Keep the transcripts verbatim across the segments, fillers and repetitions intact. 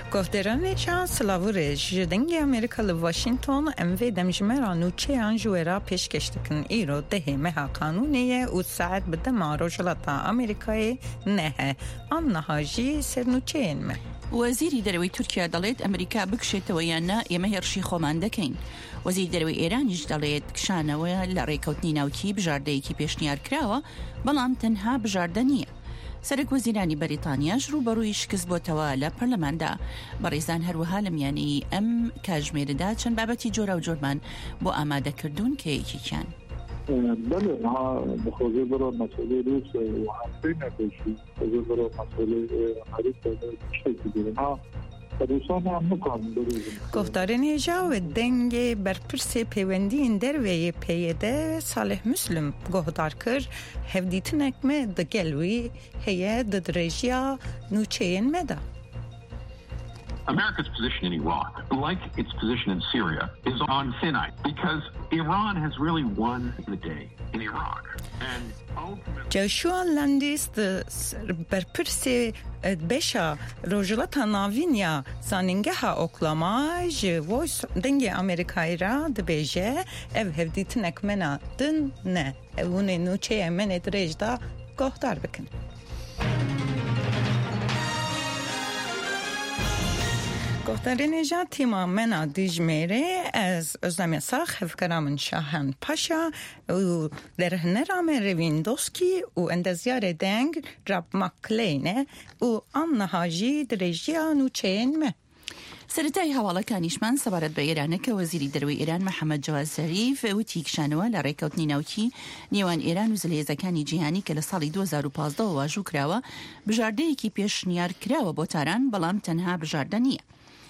گفترانشان سلاوره جدنگ امریکا ل واشنگتن ام وی دمجمرا نوچه انجویرا پیشکشتکن ایرو ده مها قانونیه و ساعت بده ما روشلتا امریکای نه آن نهاجی سر نوچه اینمه. وزیری دروی ترکیه دلید امریکا بکشت و یا نه یه مهرشی خومانده کن. وزیر دروی ایرانیش دلید کشانه و لریکوتنی نوکی بجارده کی پیشنیار کراوه بلام تنها بجارده نیه. سرک وزیرانی بریتانیاش رو بروی شکست بوتوا لپرلمان دا بریزان هروها لمیانی ام کاجمیر دا چند بابتی جورا و جورمان با آماده کردون که ایکی کن. بله ها بخوزه برای مسئله روس و همپی نکشی بخوزه برای مسئله امریکا شکل دیرم ها روسان هم نکن بریزم گفتار نیجا و دنگ برپرس پیوندین در وی پیده صالح مسلم گهدار کر هفدیتنک می دگلوی هیه ددرجیا نوچین مده. America's position in Iraq, like its position in Syria, is on thin ice because Iran has really won the day in Iraq. And ultimately... Joshua Landis برپرسی بشا روجلتا ناوینیا زانینگه ها اوکلاما جویس دنگ امریکایی را دبیجه او هفدیتنک منا دن نه اونه نوچه من درج دا گهدار بکن. گفتار نجات تیما منا دیجمیره از ازنمی ساخ هفکرامن شاهن پاشا و در هنرام رویندوسکی و اندازیار دنگ راب مکلینه و آن نهاجی درجیا نوچین مه. سرتای حواله کانیشمان سبارت به ایرانه که وزیری دروی ایران محمد جواد ظریف و تیکشانوه لریکوتنی نوکی نیوان ایران و زلیزکانی جیهانی که لسالی دو هزار و پانزده واجو کراوه بجارده ایکی پیشنیار کراوه بوتاران بلام تنها بجارده نیه.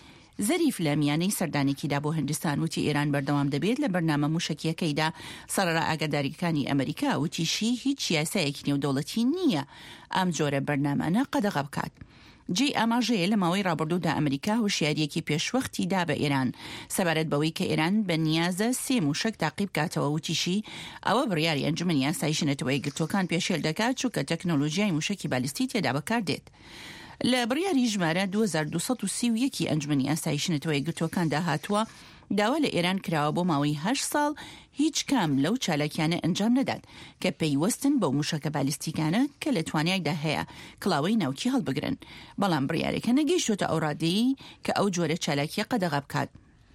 ظریف لمیانی سردانی کی دا بو هندستان و تی ایران بردوام دبید لبرنامه موشکیه که دا سرارا اگداریکانی امریکا و تی شی هیچ سیاسه اکنی و دولتی نیه ام جور برنامه نا قدغب کد. جی اما جی لماوی رابردو دا امریکا و شیاریه کی پیش وقتی دا به ایران سبارت باوی که ایران به نیازه سی موشک تعقیب کاتوا و تی شی او بریاری انجمنی اسایشن توی گرتوکان پیشیل دکات چو که تکنولوژیای موشکی بالیستیتی دا بکردید. لبریاری جماره دو هزار و دویست و سی و یک انجمنی اسایشن توی گرتوکان دا هاتوا داول ایران کراوه با ماوی هشت سال هیچ کم لو چالکیانه انجام نداد که پیوستن با موشک بالیستیکانه که لتوانیای ده هیا کلاوی نوکی حل بگرن. بلان بریاری که نگیشو تا اورادی که او جور چالکی قدغب کد.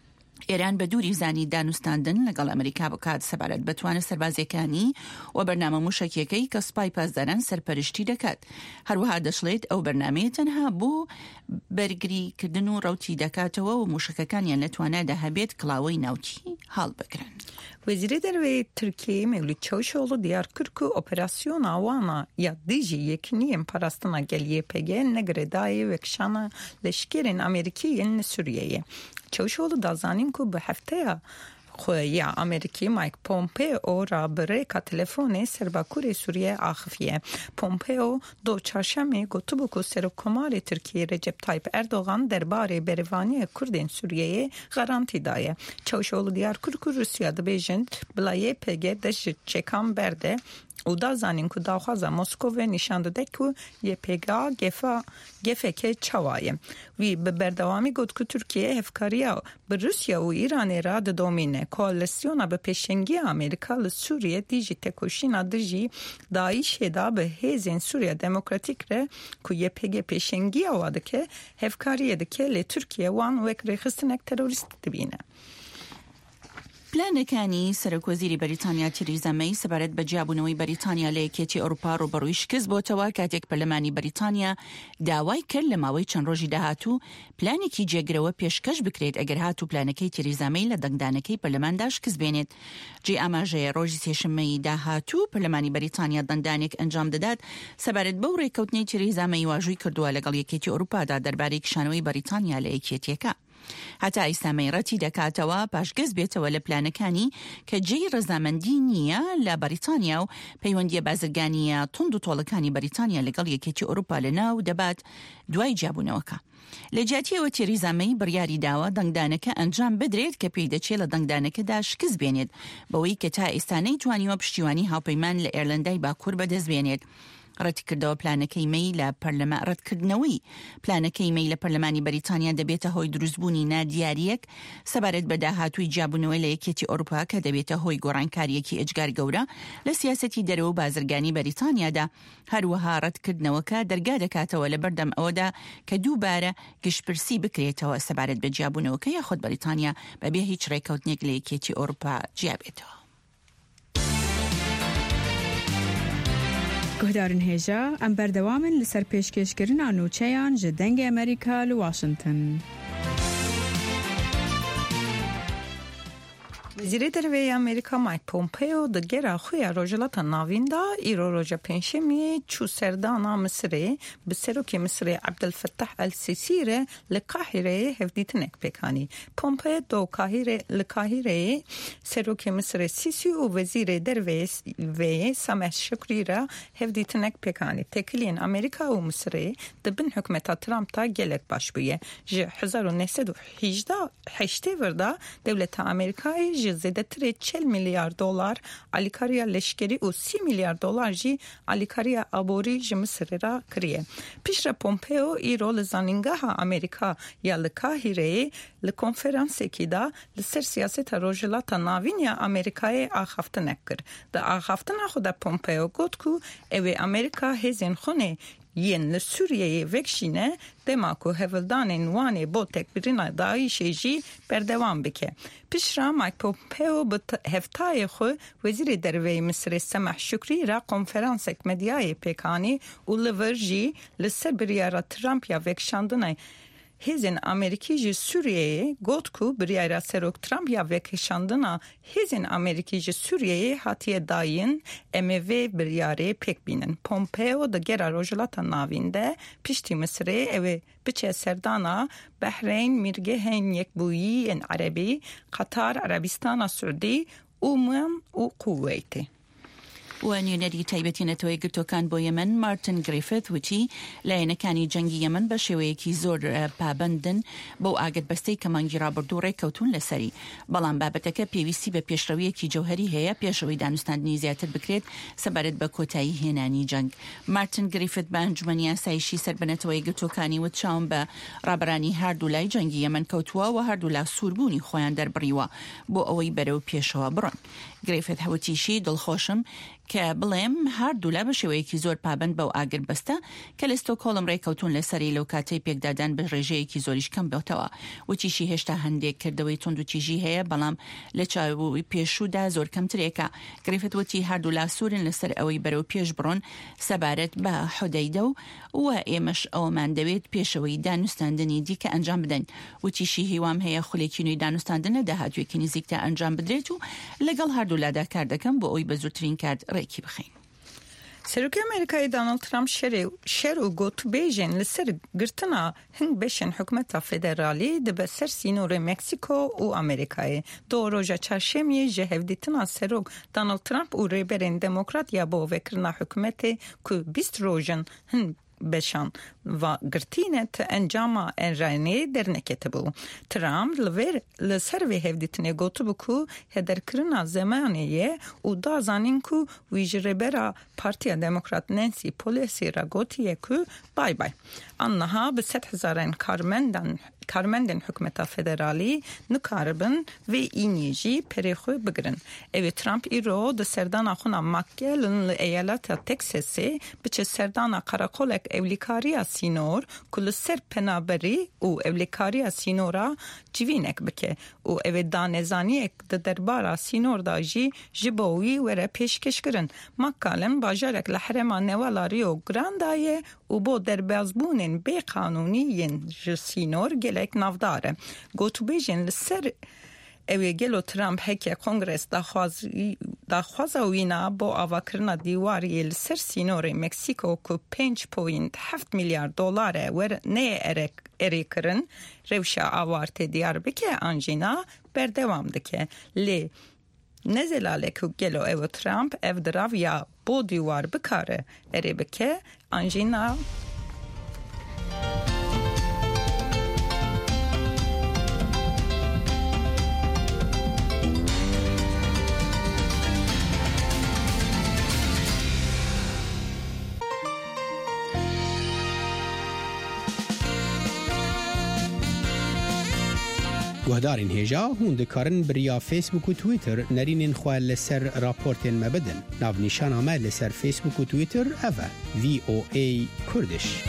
ایران به دوری زانی دانستاندن لگل امریکا بکاد سبارت بتوان سربازیکانی و برنامه موشکیکی که سپای پازداران سرپرشتی دکد. هر وها دشلید او برنامه تنها بو برگری کردن و روتی دکاتو و موشککانی لتوانه ده بیت کلاوی نوتی حال بگرن. وزیر دروی ترکیه مولود چاوشوغلو دیار کرد که اپراسیون آوانا یا دیجی یکنیم پرستنا گلیه پگه نگردای وکشان لشکرین امریکی سوریه. چاوشوغلو دازانیم که به هفته خوی امریکی مایک پومپئو را برای که تلفن سرباکور سوریه آخفیه. پومپئو دو چهارشنبه گفت که سرکمار ترکیه رجب طایب اردوغان درباره بروانی کردین سوریه گارانتی داده. چاوشوغلو دیار کرد که روسیه دبیجند بلای پگه دش چکان برده او دا زنین که داخوازه مسکو و نشان داده که یه پیگاه گفه گفه که چوایه وی به بردوامی گفت که ترکیه هفکاریا به روسیه و ایران را دومینه کوالسیونا به پیشنگی امریکا لسوریه دیجی تکوشینا دیجی دایش هدا به هیزین سوریه دموکراتیک ره که یه پیگه پیشنگی آواده که هفکاریه ده که لی ترکیه وان وکر خستنک تروریست دبینه. پلانەکانی سەرۆک وەزیری بەریتانیا تریزا مەی سەبارەت بە جیابوونەوەی بەریتانیا لە یەکێتی ئەوروپا ڕوبەڕووی شکست بۆتەوە کاتێک پەرلەمانی بەریتانیا داوای کرد لە ماوەی چەند ڕۆژی داهاتوو پلانێکی جێگرەوە پێشکەش بکرێت ئەگەر هاتوو پلانەکەی تریزا مەی لە دەنگدانەکەی پەرلەماندا شکست بێنێت. جێ ئاماژەیە ڕۆژی سێشەممەی داهاتوو پەرلەمانی بەریتانیا دەنگدانێک ئەنجام دەدات سەبارەت بەو ڕێکەوتنەی تریزا مەی واژووی کردووە لەگەڵ یەکێتی ئەوروپادا دەربارەی کشانەوەی بەریتانیا لە یەکێتیەکە. هەتا ئیسامەی ڕەتی دەکاتەوە پاشگەز بێتەوە لە پلانەکانی کە جێی ڕەزامەندی نییە لە بەریتانیا و پەیوەندیە بازرگانیە تند و تۆڵەکانی بەریتانیا لەگەڵ یەکێتی ئەوروپا لەناو دەبات دوای جیابوونەوەکە. لە جیاتیەوە تێریزا مەی بڕیاری داوە دەنگدانەکە ئەنجام بدرێت کە پێی دەچێت لە دەنگدانەکەدا شکست بێنێت بەوەی کە تا ئێستا نەیتوانیوە پشتیوانی هاوپەیمان لە ئێرلەندای باکوور بەدەست بێنێت. ڕەتکردەوە پلانەکەی مەی لە پەرلەما ڕەتکردنەوەی پلانەکەی مەی لە پەرلەمانی بەریتانیا دەبێتە هۆی دروستبوونی نادیاریەک سەبارەت بە داهاتووی جیابوونەوەی لە یەکێتی ئەوروپا کە دەبێتە هۆی گۆڕانکاریەکی ئەجگار گەورە لە سیاسەتی دەرەوە و بازرگانی بەریتانیادا. هەروەها ڕەتکردنەوەکە دەرگا دەکاتەوە لە بەردەم ئەوەدا کە دووبارە گشتپرسی بکرێتەوە سەبارەت بە جیابوونەوەکە یاخود بەریتانیا بەبێ هیچ ڕێکەوتنێک لە یەکێتی ئەوروپا جیابێتەوە. گهدارن هێژە ئەم بەردەوامن لەسەر پێشکەشکردنا نوچەیان ji dengê Amerîka li Washington. وزیر derveyê Amerîka Mike Pompeo di gera xwe ya Rojhilata Navîn da îro roja pênşemiyê çû serdana Misrê bi serokê Misrê Abdülfettah el-Sîsî re li Qahireyê hevdîtinek pêkanî. Pompeo do Qahirê li Qahireyê serokê Misrê Sîsî û wezîrê derveyê Sameh Şükrî re hevdîtinek pêkanî. Têkiliyên Amerîka û Misrê di bin hikûmeta Trump da gelek baş bûye. Ji hezar û nehsed û heştê vir da devleta Amerîkayê ji zêdetirê çel milyar dolar alîkariya leşkerî û sî milyar dolar jî alîkariya aborî ji Misrê ra kiriye. Piştre Pompeo îro li zanîngeha Amerîka ya li Qahireyê li konferansekî da li ser siyaseta Rojhilata Navîn ya Amerîkayê axaftinek kir. Di axaftina xwe de Pompeo got ku ew ê Amerîka hêzên xwe yên li Sûriyeyê vekşîne dema ku hevildanên wanê bo tekbîrina Daişê jî berdewam bike. Pişra Mike Pompeo bi heftayê xwe wezîrê derveyê Misrê Sameh Şükrî ra konferansek medyayê pêkanî û li vir jî li ser biryara Trump ya vekşandina hêzên Amerîkî ji Sûriyeyê got ku biryara serok Trump ya vekşandina hêzên Amerîkî ji Sûriyeyê hatiye dayîn em ê vê biryarê pêk bînin. Pompeo di gera Rojhilata Navîn de piştî Misrê ew ê biçe serdana Behreyn, Mîrgehên Yekbûyî yên Erebî, Qatar, Erebistana Suudî, Oman û Kuweytê. و نوێنەری تایبەتی نەتەوەی گرتوەکان بۆ یەمەن مارتن گریفت وتی لایەنەکانی جەنگی یەمەن بە شێوەیەکی زۆر پابەندن بەو ئاگربەستەی کە مانگی ڕابردوو ڕێککەوتون لەسەری. بەڵام بابەتەکە پێویستی بە پێشڕەویەکی جەوهەری هەیە پێشەوەی دانوستاندنی زیاتر بکرێت سەبارەت بە کۆتایی هێنانی جەنگ. مارتن گریفت بە ئەنجومەنی یاسایشی سەربەنەتەوەی گرتوەکانی وت چاوم بە ڕابڕانی هەردوو لای جەنگی یەمەن کەوتووە و هەردوو لا سووربوونی خۆیان دەربڕیوە بۆ ئەوەی بەرەو پێشەوە بڕۆن. گریفت هەوتیشی دڵخۆشم کە بڵێم هەردوو لا بە شێوەیەکی زۆر پابند بەو ئاگربەستە کە لە ستۆکۆڵم ڕێککەوتون لەسەری لەو کاتەی پێکدادان بە ڕێژەیەکی زۆریش کەم بێتەوە. وتیشی هێشتا هەندێک کردەوەی توندوتیژی هەیە بەڵام لە چاوی پێشوودا زۆر کەمترێکە. گریفت وتی هەردوو لا سوورن لەسەر ئەوەی بەرەو پێش بڕۆن سەبارەت بە حودەیدە و و ئێمەش ئەوەمان دەوێت پێشەوەی دانوستاندنی دیکە ئەنجام بدەین. وتیشی هیوام هەیە خولێکی نوێی دانوستاندنە داهاتوێکی نزیکتە ئەنجام بدرێت و لەگەڵ هەردوو لادا کار دەکەم بۆ ئەوی بە زووترین کات ڕێکی بخەین. Serokê Amerîkayê Donald Trump şer û gotûbêjên li ser girtina hing beşên hikûmeta federalî dibe ser sînorê Meksîko û Amerîkayê. Do roja çarşemiyê ji hevdîtina serok Donald Trump û rêberên demokrat ya bo vekirina hikûmetê ku bîst rojin hin beşan va girtîne te encama enranê derneketibû. Trump li vê li ser vê hevdîtinê gotibû ku hederkirina zemanê ye û da zanîn ku wî ji rêbera Partiya Demokrat Nancy Pelosi ra gotiye ku bay bay. Anniha bi sed hezarên karmendan karmendên hikûmeta federalî nikaribin vê îniyê jî perê xwe bigirin. Ew ê Trump îro di serdana xuna McAllen li eyaleta Texasê biçe serdana qarakolek evlîkariya sînor ku li ser penaberî û evlîkariya sînora civînek bike û ew ê danezaniyek di derbara sînor da jî ji bo wî were pêşkêşkirin. McAllen bajarek li herêma newala Rio Grande'ye û bo derbazbûnên bêqanûnî yên ji sînor gelek navdar e. Gotûbêjên li ser ew ê gelo Trump heke Kongres daxwaza wîna bo avakirina dîwariyê li ser sînorê Meksîko ku pênc point heft milyar dolar e wer neyê erê kirin rewşa awartê Diyarbekir an jîna berdewam dike. Lê nezelale ku gelo ew Trump ev dirav ya bo dîwar bikare erê bike an jîna گهدارین هیجا هون دکارن بریا فیسبوک و تویتر نرینین خواه لسر راپورتین مبدن. ناو نیشان آمد لسر فیسبوک و تویتر اوه وی او ای کردش.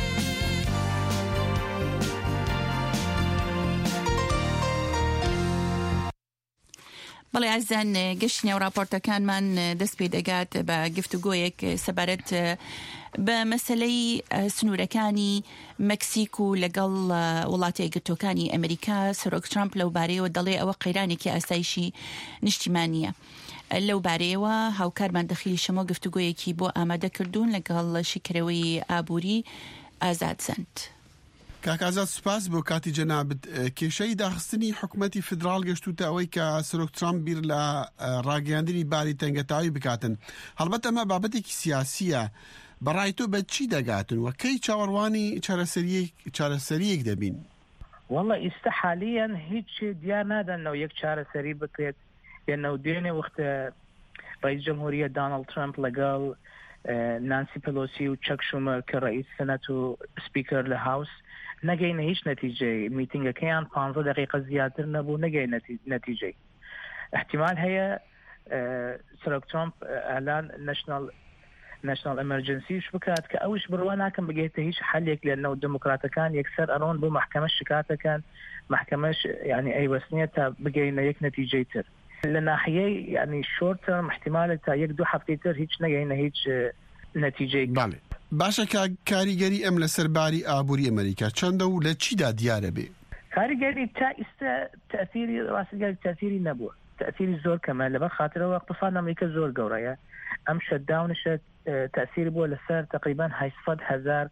بله عزیزان گشتنی و راپورتکان من دست پیداگات با گفتگویک سبارت به مسئله سنورکانی مکسیکو لگل ولاتی گرتوکانی امریکا سروک ترامپ لو باره و دلی او قیرانی که اسایشی نشتیمانیه لو باره و هاوکار من دخیلی شما گفتگویی که با آماده کردون لگل شکروی آبوری آزاد سند. کاک آزاد سپاس بۆ کاتی جەنابەت کێشەی داخستنی حکوومەتی فدرال گەشتوتە ئەوەی کە سەرۆک ترامپ بیر لە ڕاگەیاندنی باری تەنگەتاوی بکاتن هەڵبەت ئەمە بابەتێکی سیاسیە بەڕای تۆ بە چی دەگاتن و کەی چاوەڕوانی چارەسەریەک دەبین؟ والله ئێستا حالیان هیچ دیار نادەنەوە یەک چارەسەری بکرێت لەنەو دوێنێ وەختە ڕئیس جمهوریە دانالد ترامپ لەگەڵ نانسی پلۆسی و چەک شومەر کە ڕئیس سەنەت و سپیکەر لە هاوس نەگەینە هیچ نەتیجەی میتینگەکەیان پانزە دقیقە زیاتر نەبوو نەگەی نەتیجەی احتیمال هەیە سەرۆک ترامپ ئەلان نەشنال ناشنال ئەمەرجنسیش بکات کە ئەوش بڕوا ناکەم بگێتە هیچ حەلێک لەنەو دموکراتەکان یەکسەر ئەڕۆن بۆ محکەمە شکاتەکان محکەمەش یعنی ئەیوەستنیە تا بگەینە یەک نەتیجەی تر لە ناحیەی یعنی شۆرت تەرم احتیمالە تا یەک دوو هەفتەی تر هیچ نەگەینە هیچ نەتیجەی. بەڵێ باشە کە کاریگەری ئەم لەسەر باری ئابووری ئەمریکا چەندە و لە چیدا دیارە بێ؟ کاریگەری تا ئێستا تەثیری ڕاستیگەری تەثیری نەبووە تأثیری زۆر کەمە لەبەر خاطرەوە اقتصاد ئەمریکا زۆر گەورەیە ئەم شەتداونشە تأثیری بووە لەسەر تقریبا هەشت هەزار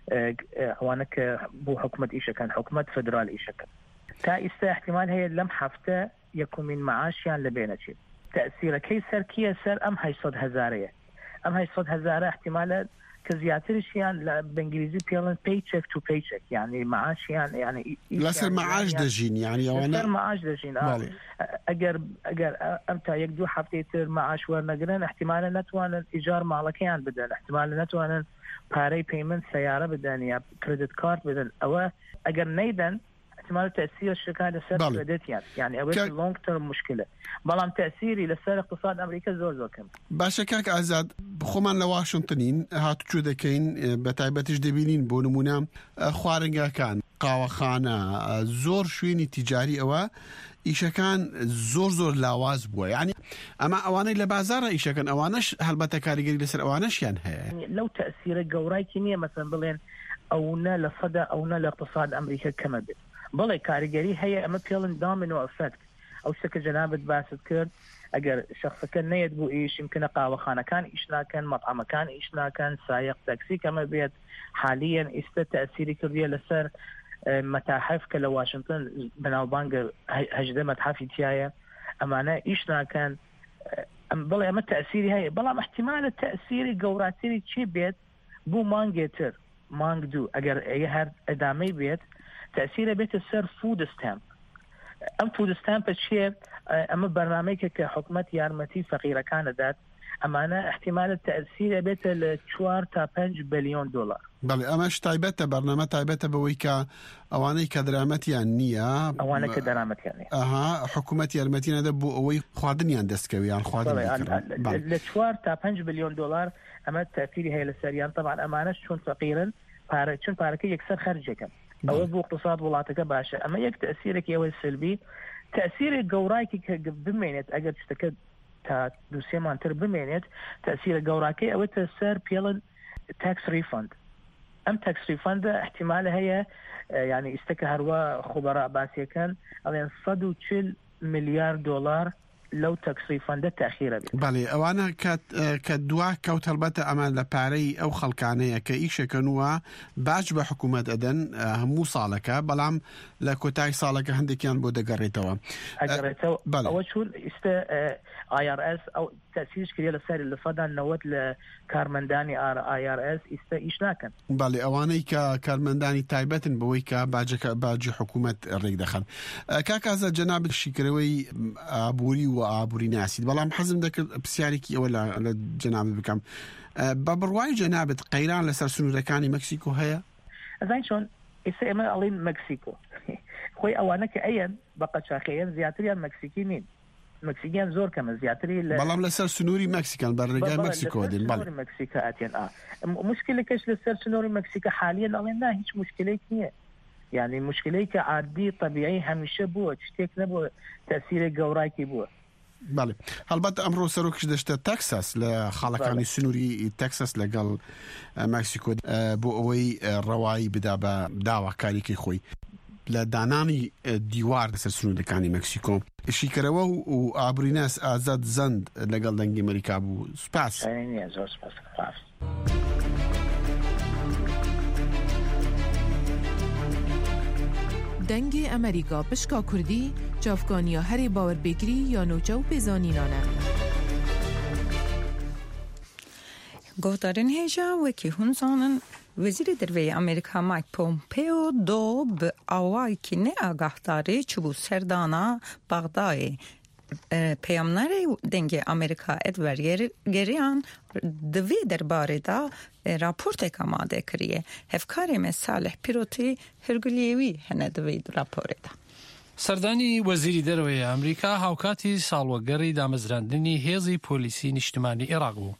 ئەوانە کە بۆ حکومەت ئیشەکەن حکومەت فدرال ئیشەکەن تا ئێستا احتیمال هەیە لەم هەفتە یەکومین معاشیان لەبێنەچێت تأثیرەکەی سەر کیە سەر ئەم هەشت هەزارەیە ئەم هەشت هەزارە احتیمالە کە زیاترشیان لە بەنگلیزی پێڵن پەیچێک تو پەیچێک یعنی معاشیان یعنی لەسەر معاش دەژین یعنی لەسەر معاش دەژین ئەگەر ئەگەر ئەم تا یەک دوو هەفتەی تر معاش وەرنەگرن احتیمالە نەتوانن ئیجار ماڵەکەیان بدەن احتیمالە نەتوانن پارەی پەیمەنت سەیارە بدەن یا کردت کارت بدەن ئەوە ئەگەر نەیدەن احتمال تأثير شكاية لسر كريديتيان يعني أول لونج تيرم مشكلة بلام تأثيري لسر اقتصاد أمريكا زور زور كم باشا كاك أزاد بخومان لواشنطنين هاتو شو دكين بتعبتش دبينين بونمونا خوارنجا كان قاوخانة زور شويني تجاري أوا إيشا كان زور زور لاواز بوا يعني أما أواني لبازارة إيشا كان أوانش هالبتا كاريجري لسر أوانش يعني يعني لو تأثير الجوراي كنية مثلا بلين أونا لصدى أونا لاقتصاد أمريكا كما بي بڵێ کاریگەری هەیە ئەمە پێڵن دامینۆ ئەفەکت ئەو شتە کە جەنابەت باست کرد ئەگەر شەخصەکە نەیەت بوو ئیش یمکنە قاوەخانەکان ئیش ناکەن مەطعەمەکان ئیش ناکەن سایق تاکسی کەمە بێت حالیان ئێستا تەئسیری کردووە لەسەر مەتاحف کە لە واشنگتن بەناوبانگە هەژدە مەتحەفی تایە ئەمانە ئیش ناکەن بڵێ ئەمە تەئسیری هەیە بەڵام احتیمالە تەئسیری گەوراتری چی بێت بوو مانگێتر مانگ دوو ئەگەر ئەیە هەر ئەدامەی بێت تأثيره بيت السر فود ستامب أم فود ستامب شيء أما برنامج كحكومة يارمتي فقيرة كانت ذات أما أنا احتمال التأثير بيت الشوار تا بنج بليون دولار بله أماش تايبته برنامج تايبته بويكا أواني كدرامتي يعني أواني كدرامتي يعني أها حكومة يارمتي هذا بوي خادني عند دسكوي عن خادني الشوار تا بنج بليون دولار أما التأثير هي للسريان طبعا أما أنا شون فقيرا بار شون باركي يكسر خرجكم أو بو اقتصاد وڵاتەکە باشە ئەمە یەک تأثیرێکی ئەوەی سلبی تأثیرێک گەورایکی کە بمێنێت ئەگەر شتەکە تا دووسێ مانتر بمێنێت تأثیرە گەوراکەی ئەوەتە سەر پێڵن تاکس ریفاند ئەم تاکس ریفاندە احتیمالە هەیە یعنی ئێستاکە هەروە خوبەرا باسیەکەن ئەڵێن سەد و چل ملیار دۆلار لو تاكسي فند تأخيرا بي. بالي أوانا كات كدوا كوت هالبتا أمان لباري أو خلقانية كإيشة كانوا باج بحكومة أدن همو صالكا بلام لكوتاي صالكا هندي كان بودا قريتوا قريتوا أول شو است آي آر إس أو تأسيس كريه لسائر اللي صدى النوات لكارمنداني آي آر إس است إيش ناكن. بالي أواني كارمنداني تايبتن بويكا باج باج حكومة الريق دخل كاكازا جناب الشكروي أبوري وأبوري ناسي بلام حزم ذاك بسياريكي ولا جناب بكم ببرواي جنابة قيران لسر سنو ركاني مكسيكو هيا زين شون إسا إما ألين مكسيكو خۆی ئەوانە کە ئەیەن بە قەچاقیەن زیاتریان مەکسیکی نین مەکسیکیان زۆر کەمە زیاتری بەڵام لەسەر سنووری مەکسیکان بەڕێگای مەکسیکۆ دێن مەکسیکا ئاتێن ئا مشکلەکەش لەسەر سنووری مەکسیکا حالیان ئەڵێن نا هیچ مشکلەیەک نییە يعني مشكلة عادي طبيعي هميشه بوه تشتيك نبوه تأثير جوراكي بوه. بله. البته امروز سروکش داشته تکساس لخالقانی سنوری تکساس لقال مکسیکو بو اوی روایی بدا با داوا کاری که خوی لدانانی دیوار دست سنوری کانی مکسیکو شیکروا و آبریناس آزاد زند لقال دنگی امریکا بو سپاس. نه زور سپاس. سپاس. دنگی امریکا پشکا کردی جافگانیا هری باور بگری یا نوچه و پیزانینانه گفتارن هیجا وکی هنزانن وزیر دروی امریکا مایک پومپیو دو به آوائی که نه آگاه داره چبو سردانا بغدای پیامنری دنگ امریکا ادوار گریان دوی درباره دا راپورت کاماده کریه هفکاری مثال پیروتی هرگلیوی هنه دوی راپوره دا سردانی وزیری دروی امریکا هاوکاتی سالوگری دامزراندنی هیزی پولیسی نیشتمانی عراق بو.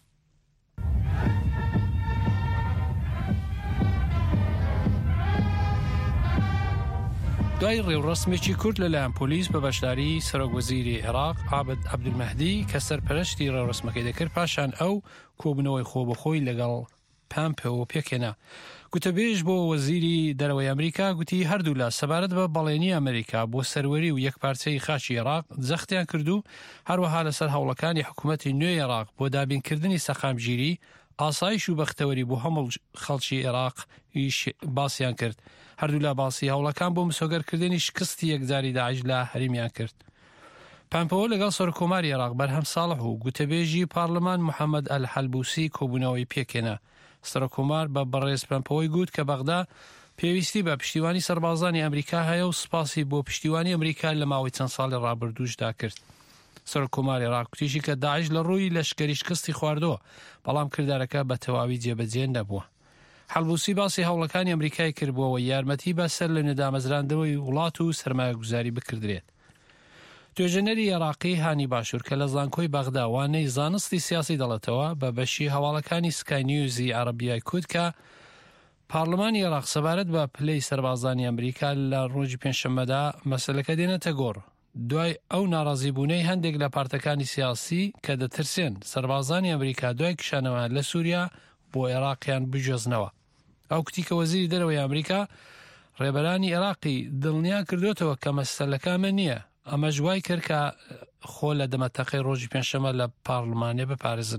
دوای ڕێوڕەسمێکی کورد لەلایەن پۆلیس بە بەشداری سەرۆکوەزیری عێراق عابد عەبدولمەهدی کە سەرپەرشتی ڕێوڕەسمەکەی دەکرد پاشان ئەو کۆبوونەوەی خۆبەخۆی لەگەڵ پامپێۆ پێکێنا. گوتەبێژ بۆ وەزیری دەرەوەی ئەمریکا گوتی هەردوو لە سەبارەت بە بەڵێنی ئەمریکا بۆ سەروەری و یەکپارچەی خاچی عێراق جەختیان کردو هەروەها لەسەر هەوڵەکانی حکوومەتی نوێی عێراق بۆ دابینکردنی سەقامگیری ئاسایش و بەختەوەری بۆ هەموو خەڵکی عێراق باسییان کرد. هەردوو لا باسی هەوڵەکان بۆ مسۆگەرکردنی شکستی یەکجاری داعش لە هەریمیان کرد. پامپەوە لەگەڵ سەرۆکۆماری عێراق بەرهەم ساڵح و گوتەبێژی پارلەمان محەممەد ئەل-حەلبوسی کۆبوونەوەی پێکێنا. سەرۆکۆمار بە بەڕێز پامپەوەی گوت کە بەغدا پێویستی بە پشتیوانی سەربازانی ئەمریکا هەیە و سپاسی بۆ پشتیوانی ئەمریکا لە ماوەی چەند ساڵی ڕابردووشدا کرد. سەرۆکۆماری عێراق گوتیشی کە داعش لە ڕووی لەشکری شکستی خواردەوە بەڵام کردارەکە بە تەواوی جێبەجێ نەبووە. حەلبوسی باسی هەوڵەکانی ئەمریکای کردبووەوە یارمەتی بەسەر لە نەدامەزراندنەوەی وڵات و سەرمایەگوزاری بکردرێت. توێژەنەری عێراقی هانی باشوور کە لە زانکۆی بەغدا وانەی زانستی سیاسی دەڵێتەوە بە بەشی هەواڵەکانی سکای نیوزی عەرەبیای کورد کە پارلەمانی عێراق سەبارەت بە پلەی سەربازانی ئەمریکا لە ڕۆژی پێنجشەممەدا مەسەلەکە دێنێتە گۆڕ دوای ئەو ناڕازیبوونەی هەندێک لە پارتەکانی سیاسی کە دەترسێن سەربازانی ئەمریکا دوای کشانەوە لە سووریا بۆ عێراقیان بجۆزنەوە. ئەو کتی کە وەزیری دەرەوەی ئەمریکا ڕێبەرانی عێراقی دڵنیا کردوێتەوە کە مەسەلەکەمە نییە ئەمە جوای کرد کە خۆ لە دەمەتەقەی ڕۆژی پێنجشەممە لە پارلمانێ بپارێزن.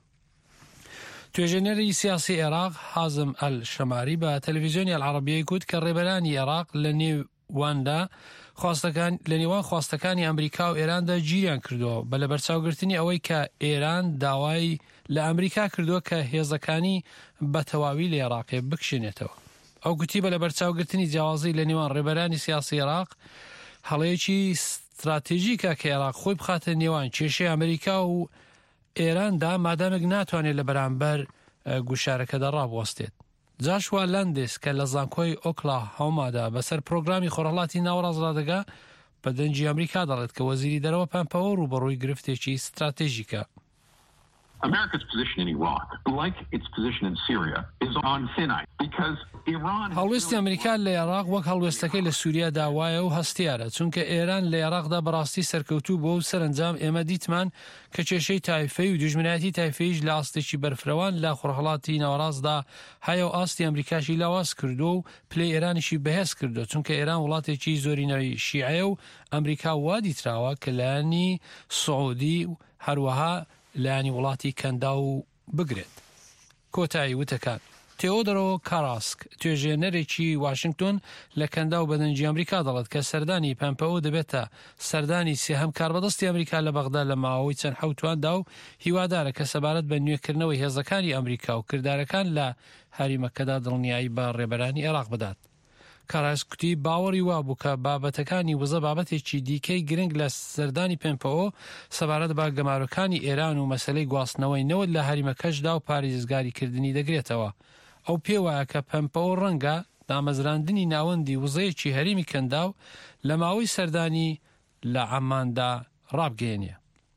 توێژەنەری سیاسی عێراق حازم ئەل-شەماری بە تەلەڤیزیۆنی ئەل-عەرەبیای گوت کە ڕێبەرانی عێراق لە نێواندا لە نێوان خواستەکانی ئەمریکا و ئێراندا گیریان کردووە بە لە بەرچاوگرتنی ئەوەی کە ئێران داوای لە ئەمریکا کردووە کە هێزەکانی بە تەواوی لە عێراقێ بکشێنێتەوە. ئەو گوتی بە لە بەرچاوگرتنی جیاوازی لە نێوان ڕێبەرانی سیاسی عێراق هەڵەیەکی استراتیژیکە کە عێراق خۆی بخاتە نێوان کێشەی ئەمریکا و ئێراندا مادامێک ناتوانێت لە بەرامبەر گوشارەکەدا ڕابوەستێت. جاشوا لەندس کە لە زانکۆی ئۆکلاهۆمادا بەسەر پرۆگرامی خۆرهەڵاتی ناوەڕاستڕادەگا بە دەنجی ئەمریکا دەڵێت کە وەزیری دەرەوە پامپەوە ڕوبەڕووی گرفتێکی استراتیژیکە. America's position in Iraq, like its position in Syria, is on thin ice because Iran... هەڵوێستی ئەمریکا لە عێراق وەک هەڵوێستەکەی لە سووریا داوایە و هەستیارە چونکە ئێران لە عێراقدا بەڕاستی سەرکەوتوو بۆ و سەرنجام ئێمە دیتمان کە کێشەی تایفەی و دوژمنایەتی تایفەیش لە ئاستێکی بەرفرەوان لە خۆرهەڵاتی ناوەڕاستدا هەیە و ئاستی ئەمریکاشی لاواز کردو و پلەی ئێرانیشی بەهێز کردو چونکە ئێران وڵاتێکی زۆرینەوەی شیعە و ئەمریکا وادی تراوە کە لایەنی سعودی و هەروەها لایانی وڵاتی کەندا و بگرێت. کۆتایی وتەکان تێۆدۆرۆ کاراسک توێژێنەرێکی واشنگتن لە کەندا و بەدەنجی ئەمریکا دەڵێت کە سەردانی پامپەوە دەبێتە سەردانی سێهەم کاربەدەستی ئەمریکا لە بەغدا لە ماوەی چەند حەوتواندا و هیوادارە کە سەبارەت بە نوێکردنەوەی هێزەکانی ئەمریکا و کردارەکان لە هەریمەکەدا دڵنیایی بە ڕێبەرانی عێراق بدات. کاراسکوتی باوەڕی وابوو کە بابەتەکانی وزە بابەتێکی دیکەی گرنگ لە سەردانی پێمپەوە سەبارەت بە گەمارەکانی ئێران و مەسەلەی گواستنەوەی نەوت لە هەریمەکەشدا و پارێزگاریکردنی دەگرێتەوە. ئەو پێوایە کە پەمپەوە ڕەنگە دامەزراندنی ناوەندی وزەیەکی هەرێمی کەنداو لە ماوەی سەردانی لە عەماندا ڕابگەیەنێ.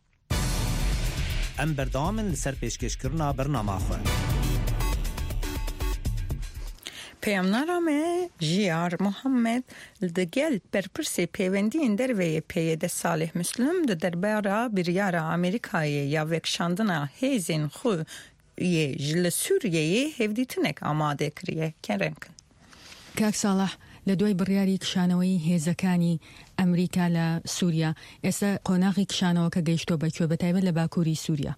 ئەم بەردەوامن لەسەر پێشکەشکردنا بەرنامەخۆ. پەیامنامە ژیار محەممەد دەگەل بەرپرسێ پەیوەندیên derveyê peyê de Salih Müslüm di derbara biryara Amerîkayê ya vekşandina hêzên xwe yê ji li Sûriyeyê hevdîtinek amade kiriye. Keremkin. کاک ساڵح لە دوای بڕیاری کشانەوەی هێزەکانی ئەمریکا لە سووریا ئێستا قۆناغی کشانەوە کە گەیشتۆ بەکوێ بەتایبەت لە باکووری سووریا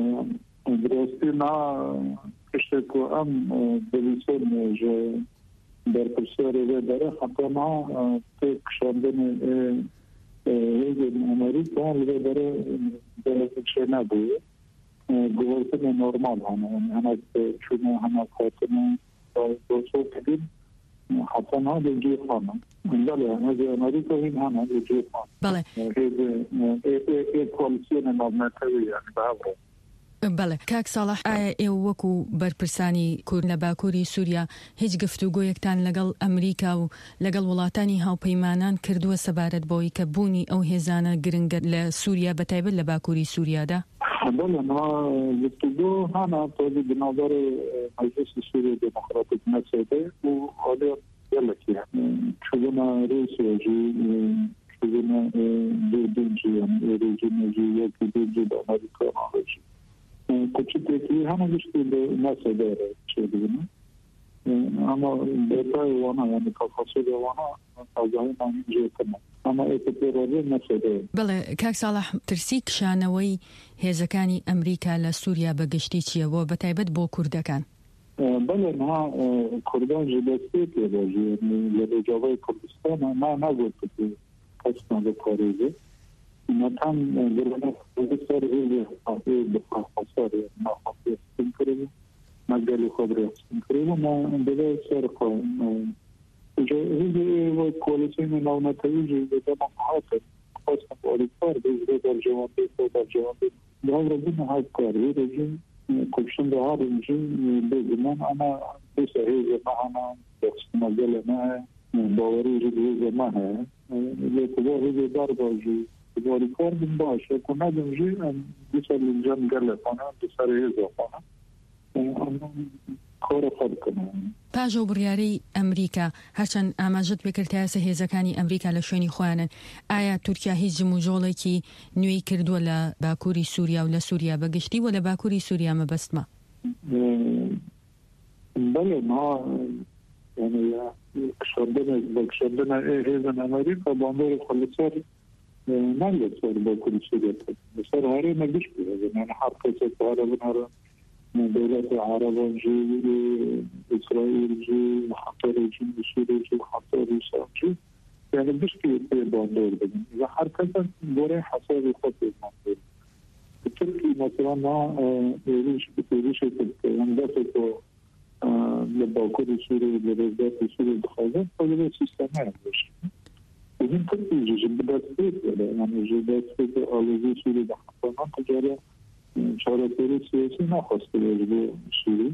پشتێک و ئەم دەویستن بەرپرسیارێ دەرە حەقەما تێک کشاندنی هێزن ئەمریکا لێ دەرە دەرەکشێ نەبووە گوهرتنی نۆرمال هەنە هەنە چوونە هەنە خاتنە دۆسۆ کردین حتى هذا الجيل خانم بله هذا أمريكا هين هنا الجيل خانم بله هذا إيه كواليسيون نظاماتية يعني بعبره بله کاک ساڵح ئایا ئێوە وەکو بەرپرسانی کورد لە باکووری سووریا هیچ گفتوگۆیەکتان لەگەڵ ئەمریکا و لەگەڵ وڵاتانی هاوپەیمانان کردووە سەبارەت بۆی کە بوونی ئەو هێزانە گرنگە لە سووریا بەتایبەت لە باکووری سووریادا؟ بله ما گفتگو هانا تازه بنظر مجلس سوري ديمقراطيك مسألة وعليه يلك يعني شغلنا رئيس يجي شغلنا دينجي يعني ريجين يجي يكي دينجي بأمريكا معرفش كتشتكي هانا جشتي بمسألة شغلنا أما بيتاي وانا يعني كفاصيلي وانا أجاهين عن جيتنا بەڵێ کاک ساڵح ترسی کشانەوەی هێزەکانی ئەمریکا لە سووریا بەگشتی چییە بۆ بەتایبەت بۆ کوردەکان؟ بەڵێ ما کوردان ji destê pêdajî li Rojavayê Kurdistanê ma negot kesna diparêze me tam ser hêzê xafê bixwasarê naxafê stin kiribû me gelê xwe birê stin kiribû me dilê ser xwe هذه كواليسيون نوماتيجي لدى محاطر خاصة بأوليكار بإزراد الجوانبين وضع الجوانبين بهذا ربنا هاكار هذا جي كبشن بهذا جي بزمان أنا بس هذا معنا بس مجال معه باوري جي هذا معه لكبار هذا ضربة جي بأوليكار من باش كنا جي بسر الجن قلت أنا بسر هذا أنا پاژۆ بڕیارەی ئەمریکا هەرچەند ئاماژەت پێکردایە هێزەکانی ئەمریکا لە شوێنی خۆیانن ئایا تورکیا هیچ جموجۆڵێکی نوێی کردووە لە باکووری سووریا و لە سووریا بەگشتی و لە باکووری سووریا مەبەستمە؟ بەڵێ ما يعني كشاندنا بكشاندنا هێزن ئەمریکا باندۆری خۆ لەسەر نان لەسەر باکووری سووریا لەسەر هەرێمە گشت يعني هەر کەسێک هەرە بنەرە دولة العرب جي إسرائيل جي خطر جي سوريا جي خطر جي يعني مش في باندور بدن إذا حركة بوري حساب خطر باندور التركي مثلا ما يريش بتريش يعني ذاته لباكور سوريا لرزات سوريا دخلت فهذا سيستم مش ومن تركي جي بدأت يعني جي بدأت على سوريا دخلت تجارة شاركتری سیاسی نخواسته به سوری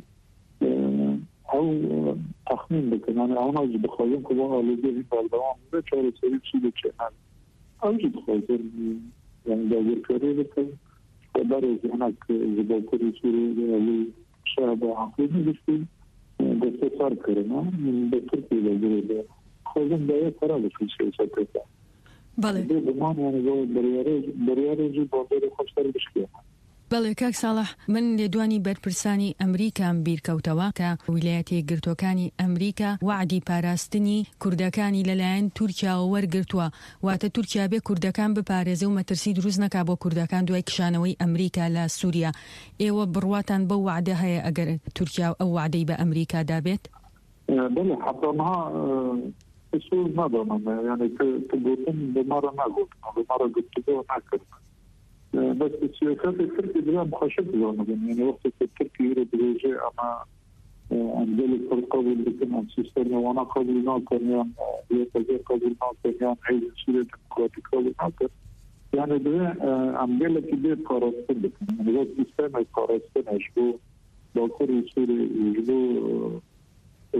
او تخمین بکنن اونا جی بخواهیم که با آلوده این بردوان بوده شارکتری سوری چه هم او جی بخواهیم یعنی داگرکاری بکن و برای ذهنک زباکری سوری علی شهب عقلی نگشتی دسته سر کرنا به ترکی داگره خواهیم باید فرا بکن سیاست بکن بله بمان یعنی بریاره جی باندر خوشتر بشکیه بەڵێ کاک ساڵح من لێدوانی بەرپرسانی ئەمریکام بیرکەوتەوە کە ویلایەتە یەکگرتووەکانی ئەمریکا وعدی پاراستنی کوردەکانی لەلایەن تورکیاوە وەرگرتووە واتە تورکیا بێ کوردەکان بپارێزێ و مەترسی دروست نەکا بۆ کوردەکان دوای کشانەوەی ئەمریکا لە سووریا ئێوە بڕواتان بەو وعدە هەیە ئەگەر تورکیا ئەو وعدەی بە ئەمریکا دابێت؟ بەڵێ حەقەما سوور نادانم یعنی گوتن بمارە ناگوتن بمارە گفتگۆ ناکردن بس السياسات التركي بلا مخاشف لهم يعني وقت التركي يريد يجي أما عن ذلك القبول لكن عن سيستم وانا قبل ناكر يعني يتجي قبل ناكر يعني هي سوريا ديمقراطية قبل ناكر يعني ده عن ذلك يبقى قرارات لكن يعني وقت سيستم قرارات يجبو باكر سوري يجبو رجلات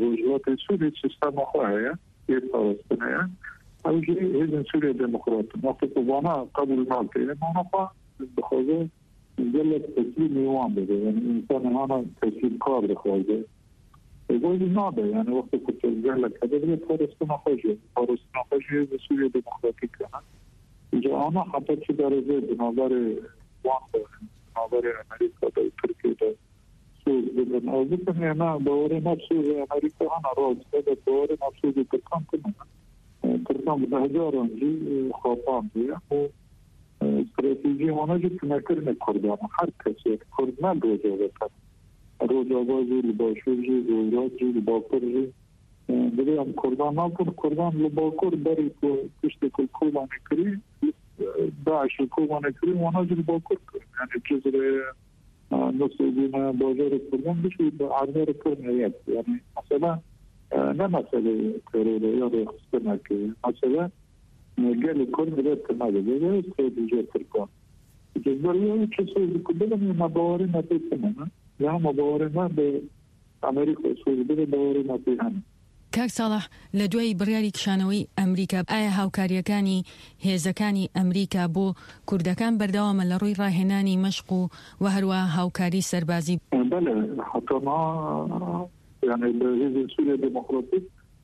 سوري سيستم خواهي يتوسطنا أو شيء هذا سوريا ديمقراطية نقطة قبل مالتي ما نقطة بخوزه جلت تسليم يوان بده يعني إنسان هنا تسليم قارب خواجه يقول نابه يعني وقت كنت جلت هذا اللي فارسنا خواجه فارسنا خواجه هذا سوريا ديمقراطية كنا إذا أنا حطيت في درجة بنظر وان بنظر أمريكا تركيا سوز بدن أو بدن أنا دوري نفسه أمريكا أنا راز هذا دوري نفسه تركان كنا تركان بهزار جي خاطان بيه استراتيجية ونجد كنا كردان هر کسی کردان روزا بکن روزا بازی لباشور جی زورات جی لباکر جی بلی هم کردان نکن کردان لباکر بری کشت کل کوبان کری داعش کوبان کری ونجد لباکر کن یعنی جزر نصیبین بازار کردان بشوی عرضه کردن یاد یعنی مثلا نه مسئله کروله یا رخصتنا که مثلا قال الكل بدأت ماذا بدأ استراتيجية تركان الجزائر تشوف كلنا من مبارنا بيتنا يا مبارنا بأمريكا سوري بدأ مبارنا بيهنا کاک ساڵح لە دوای بڕیاری کشانەوەی ئەمریکا ئایا هاوکاریەکانی هێزەکانی ئەمریکا بۆ کوردەکان بەردەوامە لە ڕووی ڕاهێنانی مەشق و و هەروە هاوکاری سەربازی بله حتى ما يعني بهذه سوريا ديمقراطية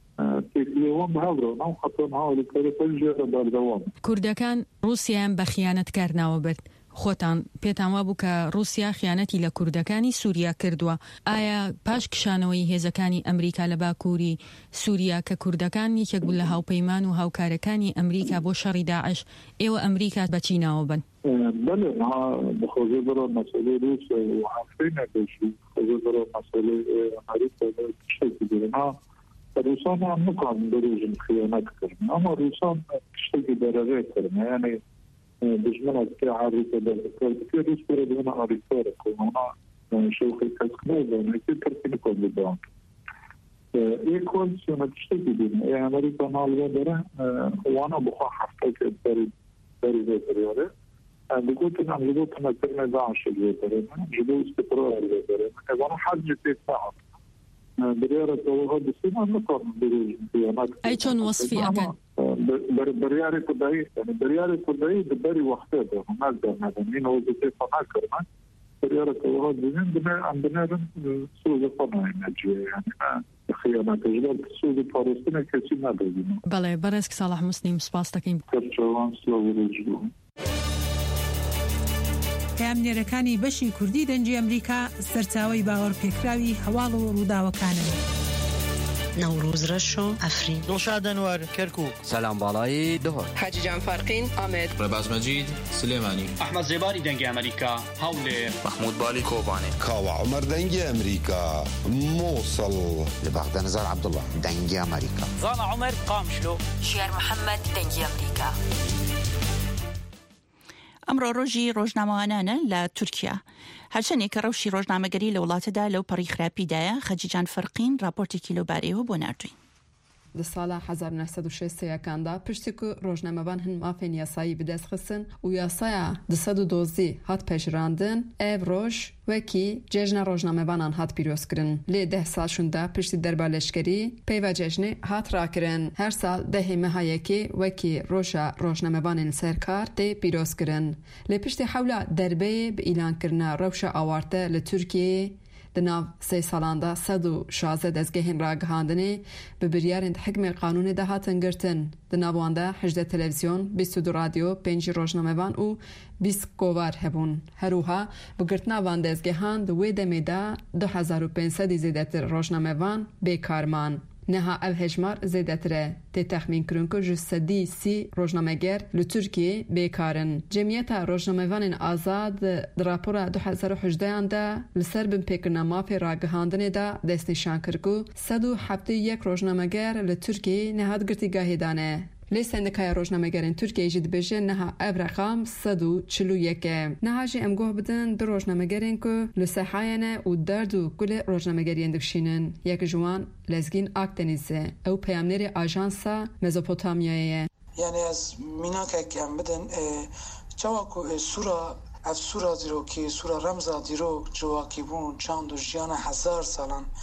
کوردەکان رووسیان بە خیانەتکار ناوە برد خۆتان پێتان وا بوو کە رووسیا خیانەتی لە کوردەکانی سووریا کردووە ئایا پاش کشانەوەی هێزەکانی ئەمریکا لە باکووری سووریا کە کوردەکان یەکێک بوو لە هاوپەیمان و هاوکارەکانی ئەمریکا بۆ شەڕی داعش ئێوە ئەمریکا بەچی ناوە بن بله بخوزه برای مسئله روسیا و حرفی نکشی بخوزه برای مسئله امریکا شکل دیرنا روسان هم نکن دروژن خیانت کرن اما روسان کشتگی درجه کرن یعنی دشمن از که عریفه درجه کرد که روس برای دونه عریفه را کن اونا شوخی کسکنه دونه که ترکی نکن بدان یک وقت سیونه کشتگی دونه ای امریکا نالوه داره وانا بخواه هفته که بری بری زیتریاره بگوتن هم جبوتن اکرمه دانش زیتره جبو استقرار زیتره وانا حج پیت نهاد بريارة توها بسيما نقر بريجنات أي شون وصفي أكن بريارة كداي يعني بريارة كداي ببري وقتها ده هناك ده هذا مين هو بسيط هناك كمان بريارة توها بزين بنا عندنا سوء قناعي نجي يعني خيانات جلال سوء فارسطين كسي ما بزين بله برسك صالح مسلم سپاسدەکەین كرچوان سلو رجلو پامنێرەکانی بەشی کوردی دەنجی ئەمریکا سەرچاوەی باوەڕپێکراوی هەواڵ و ڕووداوەکانن. نوروز رشو افرین دڵشاد ئەنوەر کەرکووک سەلام باڵایی دهۆر حاجی جان فارقین ئامێد ڕێباز مەجید سلێمانی ئەحمەد زێباری دەنگی ئەمریکا هەولێر محمود بالی کۆبانێ کاوە عومەر دەنگی ئەمریکا مووسڵ لە بەغدە نەزار عەبدوڵڵا دەنگی ئەمریکا زانا عومەر قامشلۆ شێر محەممەد دەنگی ئەمریکا. ئەمڕۆ ڕۆژی ڕۆژنامەوانانە لە تورکیا هەرچەندێک کە ڕەوشی ڕۆژنامەگەری لە وڵاتەدا لەو پەڕی خراپیدایە خەجیجان فەرقین راپۆرتێکی لەوبارەیەوە بۆ ناردوین. di sala hezar nehsed û şêsteyekan da piştî ku rojnamevan hin mafên yasayî bi dest xistin û yasaya di sed û dozdî hat pejirandin ev roj wekî cejna rojnamevanan hat pîrozkirin. Lê deh sal şûn da piştî derba leşkerî peyva cejnê hat rakirin. Her sal dehê meha yekê wekî roja rojnamevanên serkar tê pîrozkirin. Lê piştî hewla derbeyê bi îlankirina rewşa awarte li Tirkiyeyê di nav sê salan da sed û şazde dezgehên ragihandinê bi biryarên hikmê qanûnê de hatin girtin. Di nav wan de hejdeh televizyon, bîst û du radyo, pêncî rojnamevan û bîst kovar hebûn. Herûha bi girtina van dezgehan di wê demê de du hezar û pênc sedî zêdetir rojnamevan bêkarman. Neha ev hejmar zêdetir e. Tê texmîn kirin ku ji sedî sî rojnameger li Tirkiyeyê bêkarin. Cemiyeta rojnamevanên azad di rapora du hezar û hejdeyan de li ser binpêkirina mafê ragihandinê de destnîşan kir ku sed û heftê yek rojnameger li Tirkiyeyê nehat girtîgahê dane. Lê Sendikaya Rojnamegerên Tirkiyeyê jî dibêje neha ev reqam sed û çil û yek e. Neha jî em goh bidin di rojnamegerên ku li sehayê û derd û gulê rojnamegeriyên dikşînin. Yek ji wan Lezgîn Akdeniz e. Ew peyamnerê Ajansa Mezopotamyayê ye. Yani ez mînakek em bidin çawa ku sura ev sura dîrokî sura remza dîrok civakî bûn çand û jiyana hezar salan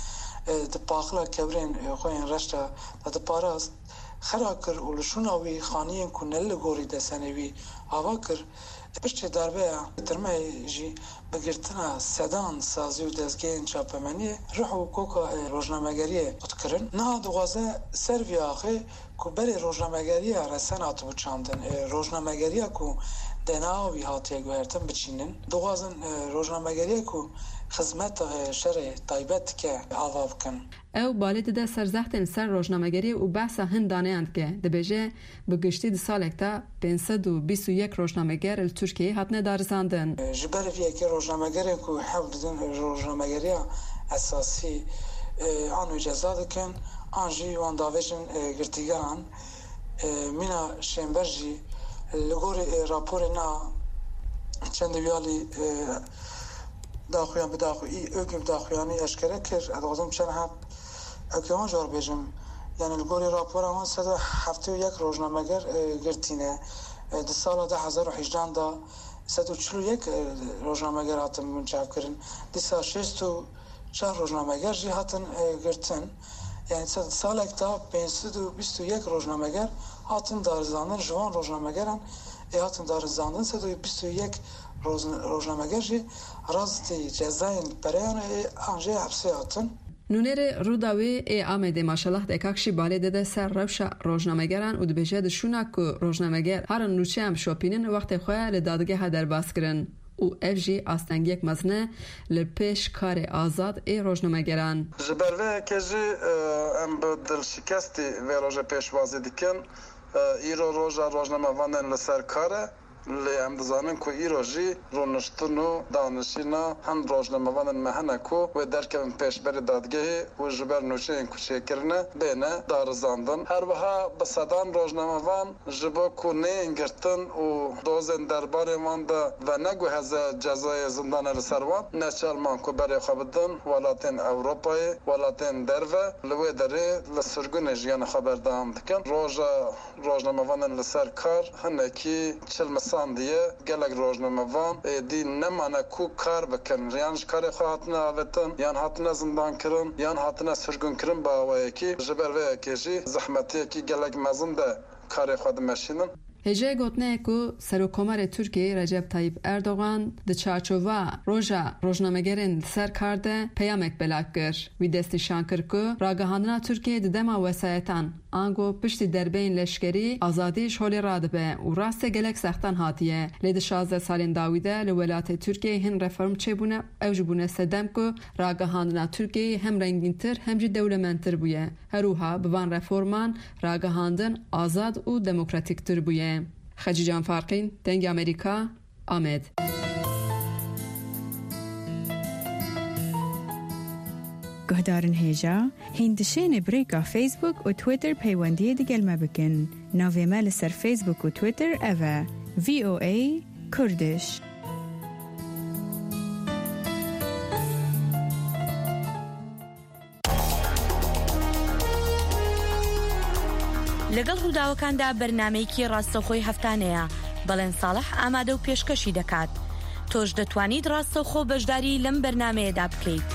دپاخلا کبرین خوین رشته دپاراست خرا کر و لشوناوی خانیین کنل گوری دسنوی آوا کر پشت دربه ترمه جی بگرتنا سدان سازی و دزگین چاپمنی روح و کوکا روزنامه‌گری اتکرن نه دوازه سروی آخه کو بری روزنامه‌گری رسن آتو چاندن روزنامه‌گری کو دناوی هاتی گوهرتن بچینن دوازن روزنامه‌گری کو خدمت شر تایبت که آوا بکن او بالید ده سرزختن سر روزنامه‌گری و بحث هندانه‌اند که دبیجه بگشتی د سالکتا پانصد و بیست و یک روزنامه‌گر ال ترکیه هاتنه دارزاندن جبر فيه که روزنامه‌گری کو حفظن روزنامه‌گری اساسی آنو اجازه دکن آنجی وان داویجن گرتیگان مینا شنبرجی لگور راپور نا چند ویالی داخویان بداخوی اوگم داخویانی اشکره کر ادوازم چند هب اوگم جار بیجم یعنی لگوری راپور آن صد هفته و یک روزنامه‌گر گرتینه د سال ده هزار و هجده دا صد و چلو یک روزنامه‌گر هاتن منچاپ کردن دی سال شست و چهار روزنامه‌گر جی هاتن گرتن یعنی صد سال اکتا پانصد و بیست و یک روزنامه‌گر هاتن دارزاندن جوان روزنامه‌گران هاتن دارزاندن صد و بیست و یک روزنامه‌گر جی راستی جزاین برایان آنجا حبسی هاتن نونر روداوی ای آمده ماشالله دکاکشی باله داده سر روش روزنامه‌گران و دبیجه دشونا که روزنامه‌گر هر نوچه هم شوپینن وقت خواه لدادگه ها در باز کرن او افجی آستنگ یک مزنه لپیش کار آزاد ای روزنامه‌گران جبروه که جی ام بدل شکستی و روز پیشوازی دیکن ایرو روز روزنامه‌وانن لسر کاره لی ام دزانن کو ایروجی رونشتنو دانشینا هم روزنامه‌وانن مهنه کو و درکم پیش بر دادگاه و جبر نوچه کوچه کرنه بینه دارزاندن هر وها بصدان روزنامه‌وان جبو کو نه انگرتن و دوزن دربار مانده و نگو هزا جزای زندان رسروان نچالمان کو برای خبردن ولاتن اروپای ولاتن دروه لوی دره لسرگون جیان خبردام دکن روز روزنامه‌وانن لسر کار هنه کی چل ساندیه گلگ روزنامه‌وان دی نمانه کو کار بکن یعنی کار خواهتنه آوتن یعنی هاتنه زندان کرن یعنی هاتنه سرگون کرن با آوایی که جبر وی کشی زحمتیه که گلگ مزن ده کار خود مشینن هجه گوتنه کو سروکمر ترکیه رجب طیب اردوغان د چارچوبا روژا روزنامه‌گرین سر کرده پیامک بلاک کر وی دست شانکر کو راگهاندنا ترکیه د دما وسایتان آنگو پشتی دربین لشکری آزادی شغل رادبه و راست گلک سختان هاتیه لید شازده سالین داویده لولات ترکیه هن رفرم چه بونه او جبونه سدم کو راگهاندنا ترکیه هم رنگینتر هم جی دولمنتر بویه هروها بوان رفرمان راگهاندن آزاد و دموکراتیک تر بویه خجی جان فارقین دنگ امریکا آمد گهدارن هیجا هندشین بریکا فیسبوک و تویتر پیوندی دگل مبکن ناوی مال سر فیسبوک و تویتر اوه وی او ای کردش لەگەڵ ڕووداوەکاندا بەرنامەیەکی ڕاستەوخۆی هەفتانەیە بەڵێن ساڵح ئامادە و پێشکەشی دەکات تۆش دەتوانیت ڕاستەوخۆ بەشداری لەم بەرنامەیەدا بکەیت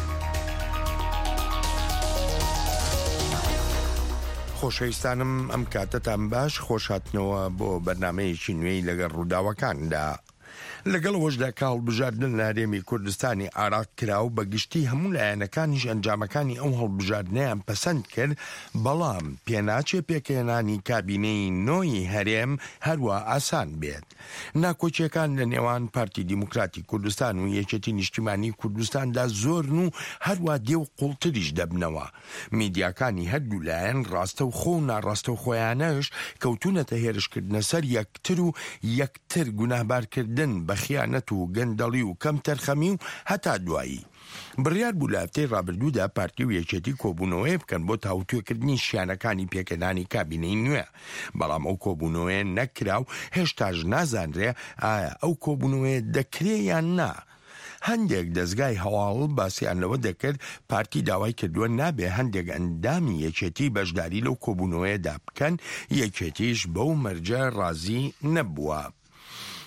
خۆشەویستانم ئەم کاتتان باش خۆشهاتنەوە بۆ بەرنامەیەکی نوێی لەگەڵ ڕووداوەکاندا لەگەڵ وەشدا کاڵبژاردن لە هەرێمی کوردستانی عێراق کرا و بەگشتی هەموو لایەنەکانیش ئەنجامەکانی ئەو هەڵبژاردنەیان پەسەند کرد بەڵام پێناچێ پێکهێنانی کابینەی نۆی هەرێم هەروە ئاسان بێت ناکۆچیەکان لە نێوان پارتی دیموکراتی کوردستان و یەکێتی نیشتیمانی کوردستاندا زۆرن و هەروە دێ و قوڵتریش دەبنەوە میدیاکانی هەردوو لایەن ڕاستە و خۆ و ناڕاستە و خۆیانەش کەوتونەتە هێرشکردنە سەر یەکتر و یەکتر گوناهبارکردن بە خیانەت و گەندەڵی و کەم تەرخەمی و هەتا دوایی بڕیار بوو لە هەفتەی ڕابردوودا پارتی و یەکێتی کۆبوونەوەی بکەن بۆ تاوتوێکردنی شیانەکانی پێکهێنانی کابینەی نوێ بەڵام ئەو کۆبوونەوەیە نەکرا و هێشتاش نازانرێ ئایا ئەو کۆبوونەوەیە دەکرێ یان نا هەندێک دەستگای هەواڵ باسییان لەوە دەکرد پارتی داوای کردووە نابێ هەندێک ئەندامی یەکێتی بەشداری لەو کۆبوونەوەیەدا بکەن یەکێتیش بەو مەرجە ڕازی نەبووە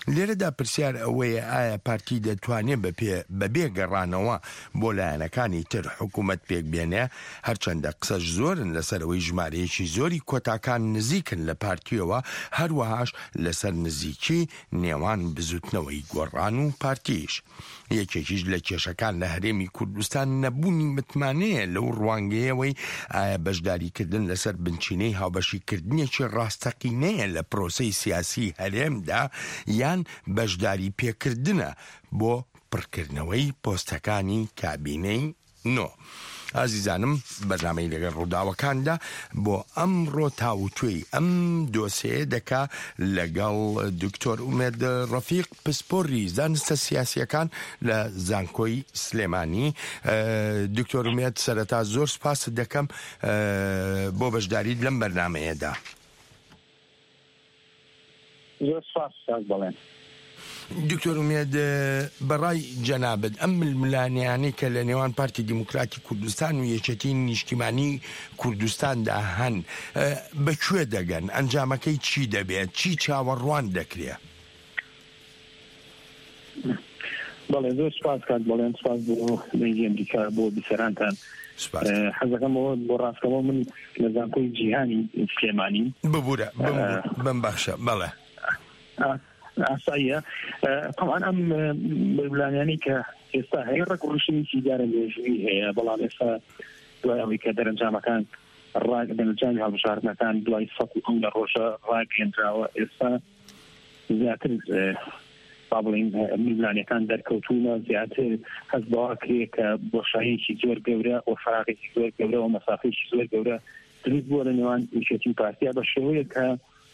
لێرەدا پرسیار ئەوەیە ئایا پارتی دەتوانێت بەبێ گەڕانەوە بۆ لایەنەکانی تر حکوومەت پێک بێنێ، هەرچەندە قسەش زۆرن لەسەرەوەی ژمارەیەکی زۆری کۆتاکان نزیکن لە پارتیەوە، هەروەهاش لەسەر نزیکی نێوان بزوتنەوەی گۆڕان و پارتیش. یەکێکیش لە کێشەکان لە هەرێمی کوردستان نەبوونی متمانەیە لەو ڕوانگەیەوەی ئایا بەشداریکردن لەسەر بنچینەی هاوبەشیکردنێکی ڕاستەقینەیە لە پرۆسەی سیاسی هەرێمدا یان بەشداری پێکردنە بۆ پڕکردنەوەی پۆستەکانی کابینەی نۆ. ئازیزانم بەرنامەی لەگەڵ ڕووداوەکاندا بۆ ئەمڕۆ تاوتوێی ئەم دۆسێ دەکا لەگەڵ دکتۆر ئومێد ڕەفیق، پسپۆڕی زانستە سیاسیەکان لە زانکۆی سلێمانی. دکتۆر ئومێد، سەرەتا زۆر سپاس دەکەم بۆ بەشداریت لەم بەرنامەیەدا. زۆر سپاس بەڵێن. دکتۆر ئومێد، بەڕای جەنابەت ئەم ململانیانەی کە لە نێوان پارتی دیموکراتی کوردستان و یەکێتی نیشتیمانی کوردستاندا هەن بەکوێ دەگەن؟ ئەنجامەکەی چی دەبێت؟ چی چاوەڕوان دەکرێت؟ بەڵێ زۆر سپاس کات بەڵێن سپاس بۆ لەیجی ئەمریکا بۆ بیسەرانتان. حەزەکەمەوە بۆ ڕاستەوە من لە زانکۆی جیهانی سلێمانی ببوورە بم بەخشە. بەڵێ ئاساییە. طبعا ئەم ململانیانەی کە ئێستا هەیە ڕێکڕشنێکی دارە لێژووی هەیە، بەڵام ئێستا دوای ئەوەی کە دەرەنجامەکان دەرەنجامی هەڵبژاردنەکان دوای سەد و ئەو لە ڕۆژە ڕاگەیەنراوە، ئێستا زیاتر با بڵین ململانیەکان دەرکەوتوونە، زیاتر هەست بەوا کرێ کە بۆشاییەکی زۆر گەورە و فراغێکی زۆر گەورە و مەسافەیەکی زۆر گەورە دروست بووە لە نێوان یەکێتی پارتیا بە شێوەیە کە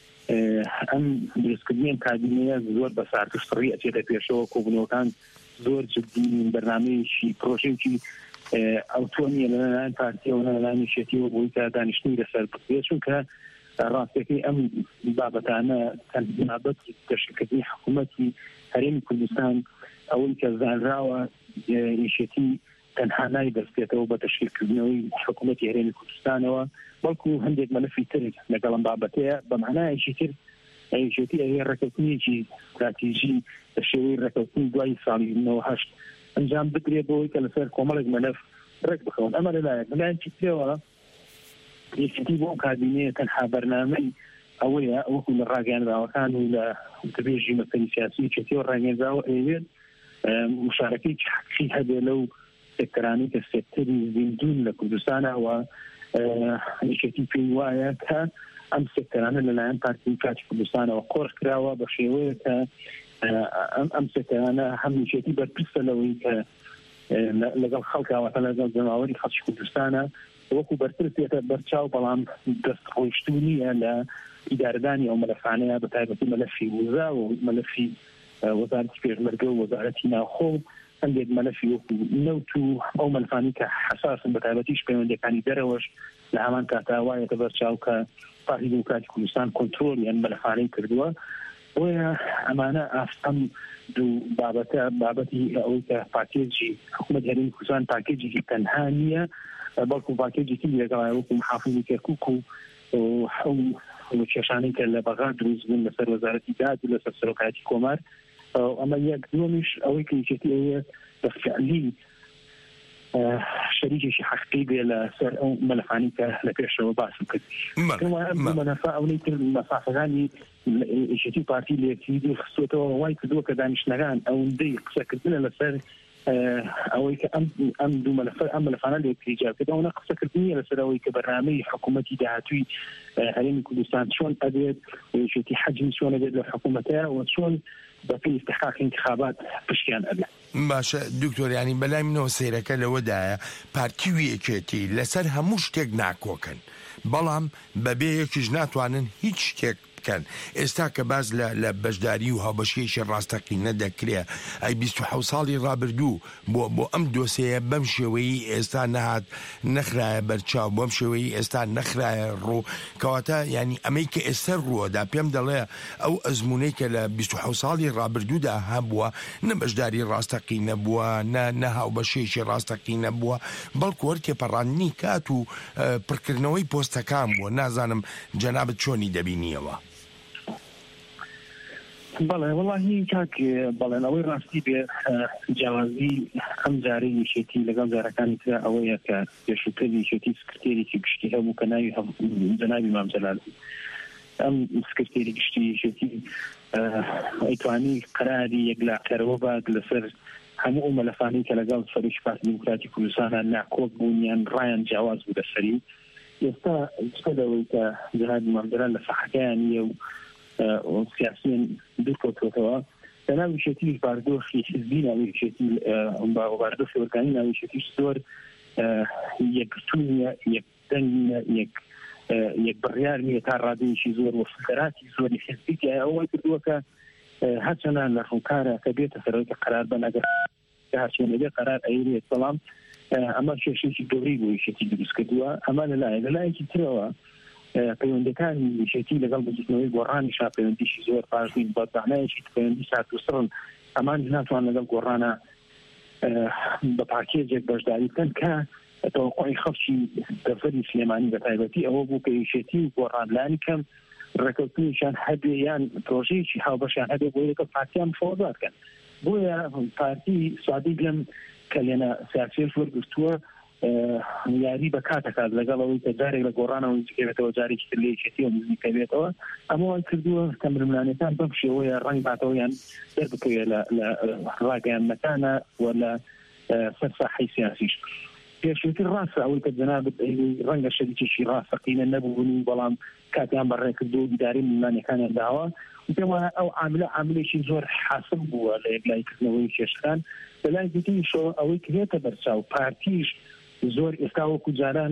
ئەم دروستکردنیان کابینەیە زۆر بە سارکشتڕی ئەچێتە پێشەوە. کۆبوونەوەکان زۆر جددی بەرنامەیەکی پرۆژێکی ئەوتۆمیە لەلایەن پارتیەوە لەلایەن یەکێتیەوە بۆی کە دانیشتنی لەسەر بکرێت، چونکە ڕاستەکەی ئەم بابەتانە تەنبابەتی گەشتکردنی حکوومەتی هەرێمی کوردستان ئەوەی کە زانراوە یەکێتی تەنها نایدەستێتەوە بە تەشکیلکردنەوەی حکوومەتی هەرێمی کوردستانەوە، بەڵکو هەندێک مەلەفی تر لەگەڵم بابەتەیە. بە معنایەکی تر یەکێتی ئەوەیە ڕێکەوتنیەکی استراتیژی بە شێوەی ڕێکەوتنی دوای ساڵی نۆ هەشت ئەنجام بگرێت بۆەوەی کە لەسەر کۆمەڵێک مەلەف ڕێک بخەون. ئەمە لەلایەک لەلایەکی ترەوە یەکێتی بۆ کابینەیە تەنها بەرنامەی ئەوەیە وەکو لە ڕاگەیاندراوەکان و لە تبێژی مەسەلی سیاسی یەکێتیەوە ڕاگەیاندراوە ئەوێت مشارەکەی حەقی هەبێ لەو سێکتەرانی کە سێکتەری زیندون لە کوردستانەوە یەکێتی پێی وایە کە ئەم سێکتەرانە لەلایەن پارتی دیموکراتی کوردستانەوە قۆڕ کراوە بە شێوەیە کە ئەم سێکتەرانە هەم یەکێتی بەرپرسە لەوەی کە لەگەڵ خەڵکاوەتە لەگەڵ جەماوەری خەڵکی کوردستانە وەکو بەرپرسێتە بەرچاو، بەڵام دەستخۆشتنی نییە لە ئیدارەدانی ئەو مەلەفانەیە، بە تایبەتی مەلەفی وزا و مەلەفی وەزارەتی پێشمەرگە و وەزارەتی ناوخۆ، هەندێک مەلەفی وەکو نەوت و ئەو مەلەفانی کە حساسن بە تایبەتیش پەیوەندیەکانی دەرەوەش لە هەمان کاتا وایەتە بەرچاو کە پارتی دیموکراتی کوردستان کۆنترۆلی ئەم مەلەفانەی کردووە. بۆیە ئەمانە ئەم دوو بابەتە بابەتی ئەوەی کە پاکێجی حکوومەت هەرێمی کوردستان پاکێجێکی تەنها نییە، بەڵکو پاکێجێکی لەگەڵای وەکو محافظی کەرکووک و کێشانەی کە لە بەغا دروست بوون لەسەر وەزارەتی داد و لەسەر سەرۆکایەتی کۆمار. ئەمە یەک دووەمیش ئەوەی کە یەکێتی ئەوەیە بەفعلی شەریکێکی حەقیقی بێ لەسەر ئەو مەلەفانی کە لە پێشەوە باسم کرد. مەلەفە ئەوەی تر مەسافەکانی یەکێتی پارتی لە یەکتری خستوێتەوە وای کردووە کە دانیشتنەکان ئەوەندەی قسەکردنە لەسەر ئەوەی کە ئەم دوو مەلەفە ئەم مەلەفانە لە یەکتری جار کردن، ئەوە قسەکردنیە لەسەر ئەوەی کە بەرنامەی حکوومەتی داهاتووی هەرێمی کوردستان چۆن ئەبێت، یەکێتی حەجمی چۆن ئەبێت لە حکوومەتەیە و چۆن بەپێی استحقاق انتخابات پشتیان ئەبێت. باشە دکتۆر، ینی بەلای منەوە سەیرەکە لەوەدایە پارتی و یەکێتی لەسەر هەموو شتێک ناکۆکن، بەڵام بەبێ یەکیش ناتوانن هیچ شتێک بکەن. ئێستا کە باز لە بەشداری و هاوبەشیەکی ڕاستەقینە دەکرێت، ئەی بیست و حەوت ساڵی ڕابردوو بۆ بۆ ئەم دۆسەیە بەم شێوەیە ئێستا نەهات نەخرایە بەرچاو، بۆم شێوەیە ئێستا نەخرایە ڕوو، کەواتە ینی ئەمەی کە ئێستا ڕووەدا پێم دەڵێ ئەو ئەزمونەی کە لە بیست و حەوت ساڵی ڕابردوودا هەبووە نە بەشداری ڕاستەقینە بووە، نە هاوبەشیەکی ڕاستەقینە بووە، بەڵکو وەرتێ پەڕاندنی کات و پڕکردنەوەی پۆستەکان بووە. نازانم جەنابەت چۆنی دەبینیەوە؟ بەڵێ وڵی کاک بەڵێن ئەوەی ڕاستی بێ جیاوازی ئەم جارەی وشێتی لەگەڵ جارەکانی ترا ئەوەیە کە پێشووتری شێتی سکرتێرێکی گشتی هەبوو کە ناوی جەنابی مام جەلال ئەم سکرتێری گشتی شێتی ئەیتوانی قەراری یەکلاکەرەوە بات لەسەر هەموو ئەو مەلەفانەی کە لەگەڵ سەرۆکی پارتی دیموکراتی کوردستانە ناکۆک بوونیان ڕایان جیاواز بوو لەسەری ئێستا سەدەوەی کە جەنابی مام جەلال لە ساحەکەیانیە و سیاسیان دوورکەوتەوە لەناو وشێتی باردۆخی حزبی ناوی وشێتی باردۆخی وەرگانی ناوی وشێتیش زۆر یەکگرتوونیە یەکدەنگە یەک یەک بڕیار نییە تا ڕادەیەکی زۆر وەفقەراتی زۆری حزبی ئەوەی کردووە کە هەرچەندان لە ڕووکارە کە بێتە سەرەوەی کە قەرار بن ئەگەر هەرچیان لەبێ قەرار ئەیرێت بەڵام ئەمە کێشەیەکی گەورەی بۆ وشێتی دروست کردووە ئەمە لەلایە لەلایەکی ترەوە پەیوەندەکانی وشێتی لەگەڵ بجوتنەوەی گۆڕانی شا پەیوەندیشی زۆر پاشبین بەدانایەکی پەیوەندی ساتوسڕن ئەمان ناتوان لەگەڵ گۆڕانە بە پاکێجێک بەشداری بکەن کە تەوەقعی خەڵکی دەفەری سلێمانی بە تایبەتی ئەوە بوو کە وشێتی و گۆڕانلانی کەم ڕێکەوتنیشان هەبێ یان پرۆژەیەکی هاوبەشیان هەبێ بۆ لەگەڵ پارتیان فۆربار بکەن بۆیە پارتی سوادی لەم کە لێنە سیاسیش وەرگرتووە یاری بە کاتەکات لەگەڵەوەی کە جارێک لە گۆڕانەوەی بکەوێتەوە جارێکی تر لە یەکێتی و نزیکەوێتەوە ئەمەوان کردووە کە مرملانەکان بەم شێوەیە ڕەنگ باتەوەیان دەربکەوێت لە ڕاگەیانمەکانە و لە سەر ساحەی سیاسیش پێشووتر ڕاستە ئەوەی کە جەنابەت ڕەنگە شەریکێکی ڕاستەقینە نەبوونی بەڵام کاتیان بەڕێکردو و بیداری مرملانەکانیان داوە پێم وایە ئەو عاملە عاملێکی زۆر حاسم بووە لە یەکلایکردنەوەی کێشەکان لەلای دیکەیشەوە ئەوەی کرێتە بەرچاو پارتیش زۆر ئێستا وەکو جاران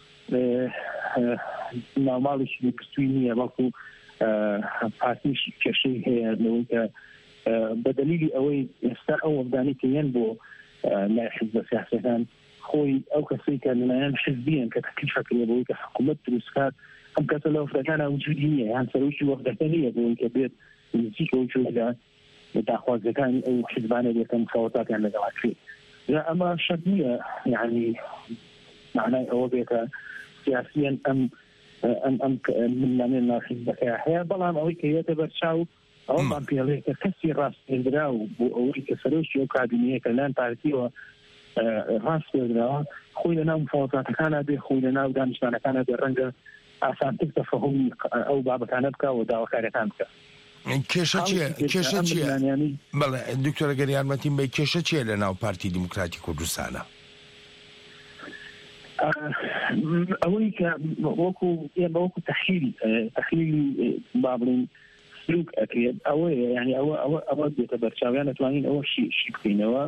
ناوماڵێکی لێکردووی نییە بەڵکو پارتیش کێشەی هەیە لەوەی کە بە دەلیلی ئەوەی ئێستا ئەو وەفدانی کەیەن بۆ لای حیزبە سیاسەکان خۆی ئەو کەسەی کە لەلایەن حیزبیان کە تەکلیفەکرێ بەوەی کە حکوومەت دروستکات ئەم کەسە لە وەفدەکانە وجودی نییە یان سەرۆکی وەفدەکە نییە بۆی کە بێت نزیکەوە چۆدا داخوازەکانی ئەو حیزبانە بێتن خەوەتاکیان لەگەڵاکرێت ئەمە شەک نییە یعنی معنای ئەوە بێتە سیاسیەن ئەم ئەم ئەم منانێن ناحیزبەکە هەیە بەڵام ئەوەی کە هێتە بەرچاو ئەومان پێڵێت کە کەسی ڕاستێنرا و بۆ ئەوەی کە سەرۆکی ئەو کابینەیە کە لایەن پارتیەوە ڕاستێنراوە خۆی لەناو مفاوزاتەکانە بێ خۆی لەناو دانیشتوانەکانە بێ ڕەنگە ئاسانتر تەفەهومی ئەو بابەکانە بکە و داواکاریەکان بکە کێشە چییە کێشە چییە بەڵێ دکتۆرە گەر یارمەتیم بە کێشە چییە لە ناو پارتی دیموکراتی کوردستانە ئەوەی کە وەکو وەکو تەخیل تەخیلی با بڵین سلوک ئەکرێت ئەوەیە یعنی ئەوە ئەوە ئەوە بێتە بەرچاویان نتوانین ئەوە شی بکەینەوە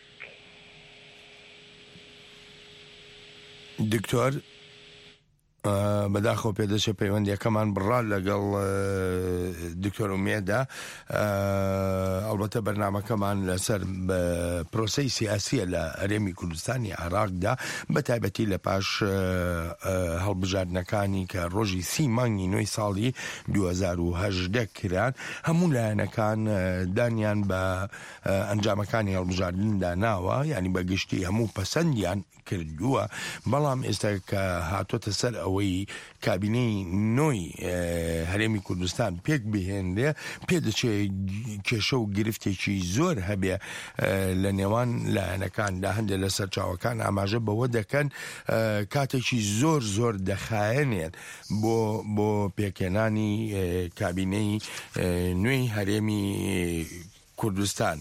دکتۆر بەداخەوە پێدەچێت پەیوەندیەکەمان بڕا لەگەڵ دکتۆر ئومێدا ئەڵبەتە بەرنامەکەمان لەسەر پرۆسەی سیاسیە لە هەرێمی کوردستانی عێراقدا بە تایبەتی لە پاش هەڵبژاردنەکانی کە ڕۆژی سی مانگی نۆی ساڵی دوو هەزار و هەژدە کران هەموو لایەنەکان دانیان بە ئەنجامەکانی هەڵبژاردندا ناوە یعنی بە گشتی هەموو پەسەندیان کردووە بەڵام ئێستا کە هاتۆتە سەر ئەوەی کابینەی نۆی هەرێمی کوردستان پێک بهێنرێ پێدەچێت کێشە و گرفتێکی زۆر هەبێ لە نێوان لایەنەکاندا هەندێک لە سەرچاوەکان ئاماژە بەوە دەکەن کاتێکی زۆر زۆر دەخایەنێن بۆ بۆ پێکێنانی کابینەی نوێی هەرێمی کوردستان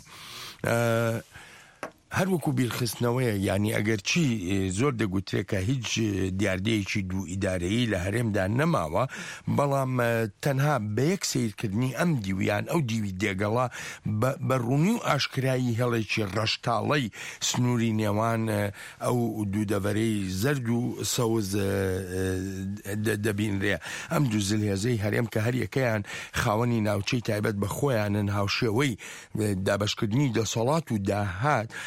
هەر وەکو بیرخستنەوەیە یعنی ئەگەر چی زۆر دەگوترێت کە هیچ دیاردەیەکی دوو ئیدارەیی لە هەرێمدا نەماوە بەڵام تەنها بە یەک سیرکردنی ئەم دیویان ئەو دیوی دێگەڵا بە ڕوونی و ئاشکرایی هەڵێکی ڕەشتاڵەی سنووری نێوان ئەو دوو دەڤەرەی زەرد و سەوز دەبینرێ ئەم دوو زلهێزەی هەرێم کە هەر یەکەیان خاوەنی ناوچەی تایبەت بە خۆیانن هاوشێوەی دابەشکردنی دەسەڵات و داهات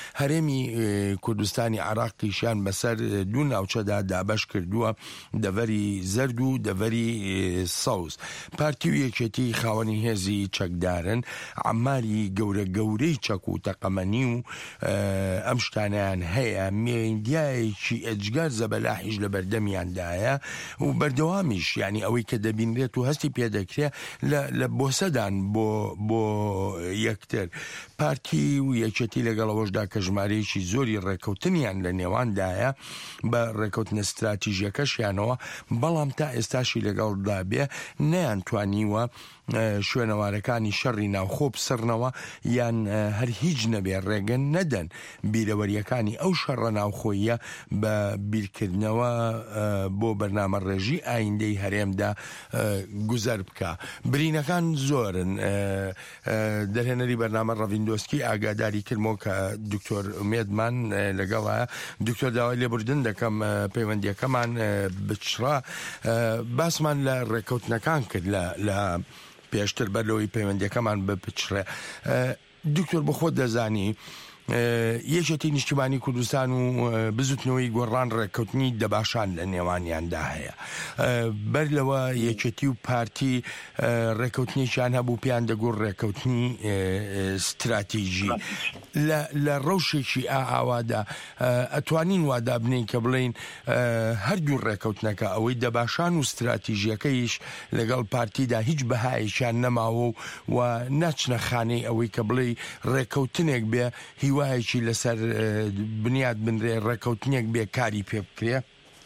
هەرێمی کوردستانی عراقیشیان بەسەر دوو ناوچەدا دابەش کردووە، دەڤەری زەرد و دەڤەری سەوز. پارتی و یەکێتی خاوەنی هێزی چەکدارن، عماری گەورە گەورەی چەک و تەقەمەنی و ئەم شتانیان هەیە، میندیایەکی ئەجگار زەبەلاحیش لە بەردەمیاندایە و بەردەوامیش، یعنی ئەوەی کە دەبینرێت و هەستی پێدەکرێت لە بۆسەدان بۆ یەکتر. پارتی و یەکێتی لەگەڵەوەشدا کە ژمارەیەکی زۆری ڕێکەوتنیان لە نێواندایە بە ڕێکەوتنە استراتیژیەکەشیانەوە، بەڵام تا ئێستاشی لەگەڵدا بێ نەیانتوانیوە شوێنەوارەکانی شەڕی ناوخۆ بسڕنەوە یان هەر هیچ نەبێ ڕێگەن نەدەن بیرەوەریەکانی ئەو شەڕە ناوخۆیە بە بیرکردنەوە بۆ بەرنامە ڕێژی ئایندەی هەرێمدا گوزەر بکە. برینەکان زۆرن. دەرهێنەری بەرنامە ڕەڤیندۆسکی ئاگاداری کردمەوە کە دکتۆر ئومێدمان لەگەڵە. دکتۆر داوای لێبوردن دەکەم پەیوەندیەکەمان بچڕا. باسمان لە ڕێکەوتنەکان کرد لە پێشتر بەرلەوەی پەیوەندیەکەمان بپچڕێ. دکتۆر بە خۆت دەزانی یەکێتی نیشتیمانی کوردستان و بزوتنەوەی گۆڕان ڕێکەوتنی دەباشان لە نێوانیاندا هەیە. بەر لەوە یەکێتی و پارتی ڕێکەوتنیشان هەبوو پێیان دەگوڕ ڕێکەوتنی استراتیژی. لە ڕەوشێکی ئاوادا ئەتوانین وادا بنین کە بڵین هەردوو ڕێکەوتنەکە ئەوەی دەباشان و استراتیژیەکەیش لەگەڵ پارتیدا هیچ بەهایشیان نەماوە و ناچنە خانەی ئەوەی کە بڵێ ڕێکەوتنێک بێ هیوایەکی لەسەر بنیاد بنرێ، ڕێکەوتنێک بێ کاری پێ بکرێ.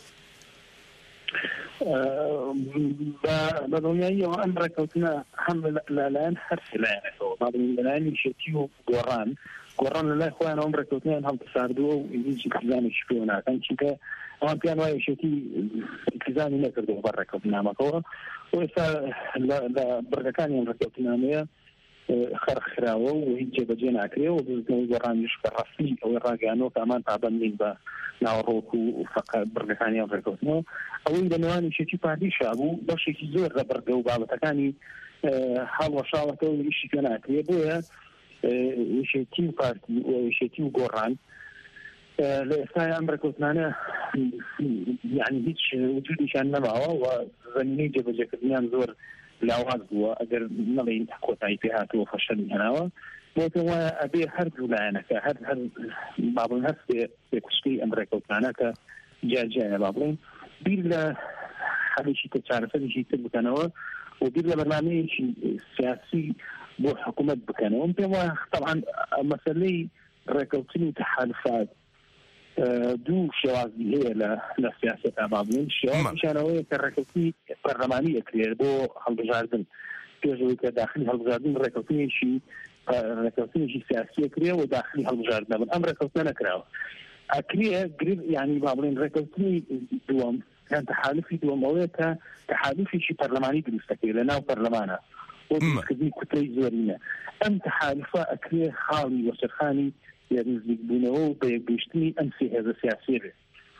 بە دڵنیاییەوە ئەم ڕێکەوتنە هەم لەلایەن هەرسی لایەنەوە لەلایەن نیشتیمانی و گۆڕان گۆڕان لە لای خۆیان ئەم ڕێکەوتنیان هەڵبساردووە و هیچ انتیزامێکی پێ ناکەن، چونکە ئەوان پێیان وایە یەکێتی انتیزامی نەکردەوە بە ڕێکەوتنامەکەەوە و ئێستا لە بڕگەکانی ئەم ڕێکەوتنامەیە خەرخراوە و هیچ جێبەجێ ناکرێ و بزنەوەی گۆڕانیش بە ڕاستی ئەوەی ڕاگەیانەوە کە ئەمان پابەندین بە ناوەڕۆک و بڕگەکانی ئەم ڕێکەوتنەوە. ئەوەی لە نێوان یەکێتی پارتیشا بوو بەشێکی زۆر لە بڕگە و بابەتەکانی هەڵوەشاوەتەوە و ئیشی پێ ناکرێ. بۆیە یەکێتی و پارتی و یەکێتی و گۆڕان لە ئێستای ئەم ڕێکەوتنانە یعنی هیچ وجودیشان نەماوە و زەمینەی جێبەجێکردنیان زۆر لاواز بووە. ئەگەر نەڵێن کۆتایی پێ هاتووە فەشەلی هەناوە بۆ پێم وایە ئەبێ هەردوو لایەنەکە هەر هەر بابڵین هەست پێکوشتەی ئەم ڕێکەوتانەکە جیاجیایە با بڵێن بیر لە حەلێکی تر چارەسەرێکی تر بکەنەوە و بیر لە بەرنامەیەکی سیاسی بۆ حکوومەت بکەنەوە. پێم وایە طبعا مەسەلەی ڕێکەوتنی تەحالفات دوو شێوازی هەیە لە سیاسەتا با بڵێن. شێوازیشانەوەیە کە ڕێکەوتنی پەرلەمانی ئەکرێت بۆ هەڵبژاردن پێشەوەی کە داخلی هەڵبژاردن ڕێکەوتنیشی ڕێکەوتنیشی سیاسی ئەکرێ و داخلی هەڵبژاردن بن. ئەم ڕێکەوتنە نەکراوە ئەکرێ گرێ یعنی با بڵێن ڕێکەوتنی دووەم یان تەحالفی دووەم ئەوەیە کە تەحالفیشی پەرلەمانی دروستەکرێت لە ناو پەرلەمانە بۆ دروستکردنی کوتەی زۆرینە. ئەم تەحالفە ئەکرێ خاڵی وەسەرخانی نزیک بوونەوە و بە یەکگەشتنی ئەم سێ هێزە سیاسی بێت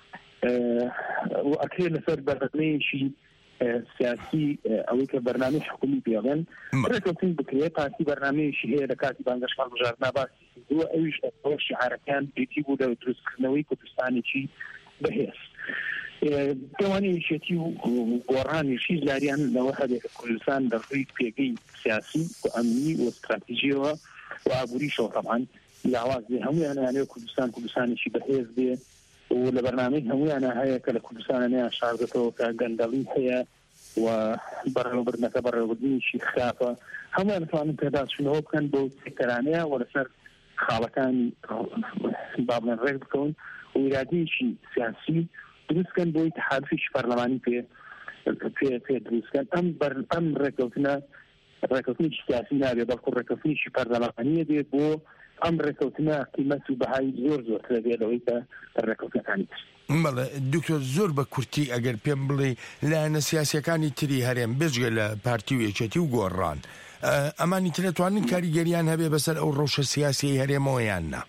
و ئەکرێ لەسەر بەرنامەیەکی سیاسی ئەوەی کە بەرنامەی حکومی پێڵێن ڕێکەوتن بکرێت. پارتی بەرنامەیەکی هەیە لە کاتی بانگەشت هەڵبژاردنا باسی کردووە، ئەویش ئەوە شیعارەکان بێتی بوو لە دروستکردنەوەی کوردستانێکی بەهێز. دەوانەیە یەکێتی و گۆڕانیشی لاریان لەوە هەبێت کوردستان دەڕووی پێگەی سیاسی و ئەمنی و استراتیژیەوە و ئابووریشەوە طبعا لاواز بێ هەمویان هەیە کوردستان کوردستانێکی بەهێز بێ و لە بەرنامەی هەمویانە هەیە کە لە کوردستانە نەیان شاردەتەوە کە گەندەڵی هەیە و بەڕێوەبردنەکە بەڕێوەبردنیشی خراپە. هەمویان دەتوانن پێداچوونەوە بکەن بۆ سێکتەرانەیە و لەسەر خاڵەکانی با بڵێن ڕێک بکەون و ئیرادەیەکی سیاسی دروستکەن بۆی تەحالفیشی پەرلەمانی پێ پێ دروستکەن. ئەم ئەم ڕێکەوتنە ڕێکەوتنیشی سیاسی نابێت بەڵکو ڕێکەوتنیشی پەرلەمانیە بێت بۆ ئەم ڕێکەوتنە قیمەت و بەهای زۆر زۆرتر دەبێت لەوەی کە ڕێکەوتنەکانی تر. بەڵێ دکتۆر زۆر بە کورتی ئەگەر پێم بڵێ لایەنە سیاسیەکانی تری هەرێم بێجگە لە پارتی و یەکێتی و گۆڕان ئەمانی تر دەتوانن کاریگەریان هەبێ بەسەر ئەو ڕەوشە سیاسی هەرێمەوە یان نا؟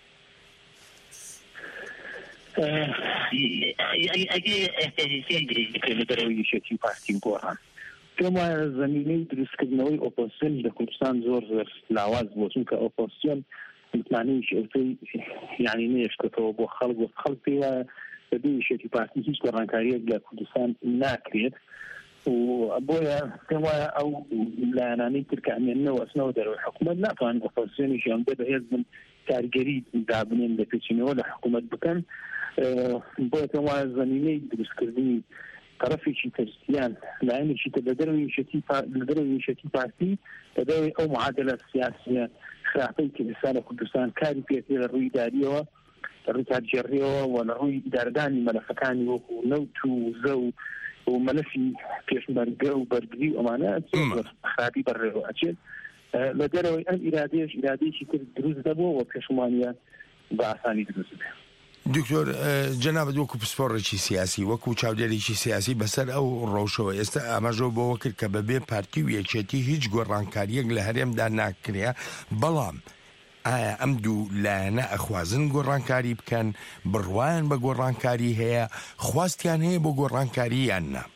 لە دەرەوەی یەکێتی و پارتی و گۆڕان پێم وایە زەمینەی دروستکردنەوەی ئۆپۆزیسیۆن لە کوردستان زۆر زۆر لاواز بووە، چونکە ئۆپۆزیسیۆن متمانەیەکی ئەوتەی یعنی نێشتەوە بۆ خەڵک بۆ خەڵک پێوە بەبێ شێتی پارتی هیچ گۆڕانکاریەک لە کوردستان ناکرێت و بۆیە پێم وایە ئەو لایەنانەی تر کە ئەمێننەوە ئەچنەوە دەرەوەی حکوومەت ناتوانن ئۆپۆزیسیۆنیشیان بێ بەهێز بن کارگەری دابنێن لە پێچینەوە لە حکوومەت بکەن بۆیە پێم وایە زەمینەی دروستکردنی طرفێکی تەجدیدیان لایەنێکی تر لە دەرەوەی یەکێتی پارتی بەدەوری ئەو معادلە سیاسیە خراپەی کە ئێستا لە کوردستان کاری پێکرێ لە ڕووی داریەوە لە ڕووی کارگێڕیەوە و لە ڕووی ئیدارەدانی مەلەفەکانی وەکو نەوت و زە و و مەلەفی پێشمەرگە و بەرگری و ئەمانە خراپی بەڕێوە ئەچێت لە دەرەوەی ئەم ئیرادەیەش ئیرادەیەکی تر دروست دەبووە و پێشمانیە بە ئاسانی دروست بێت. دکتۆر جەنابەت وەکو پسپۆڕێکی سیاسی وەکو چاودێرێکی سیاسی بەسەر ئەو ڕەوشەوە ئێستا ئاماژەوە بۆەوە کرد کە بەبێ پارتی و یەکێتی هیچ گۆڕانکاریەک لە هەرێمدا ناکرێ بەڵام ئایا ئەم دوو لایەنە ئەخوازن گۆڕانکاری بکەن بڕوایان بە گۆڕانکاری هەیە خواستیان هەیە بۆ گۆڕانکاری یان نا؟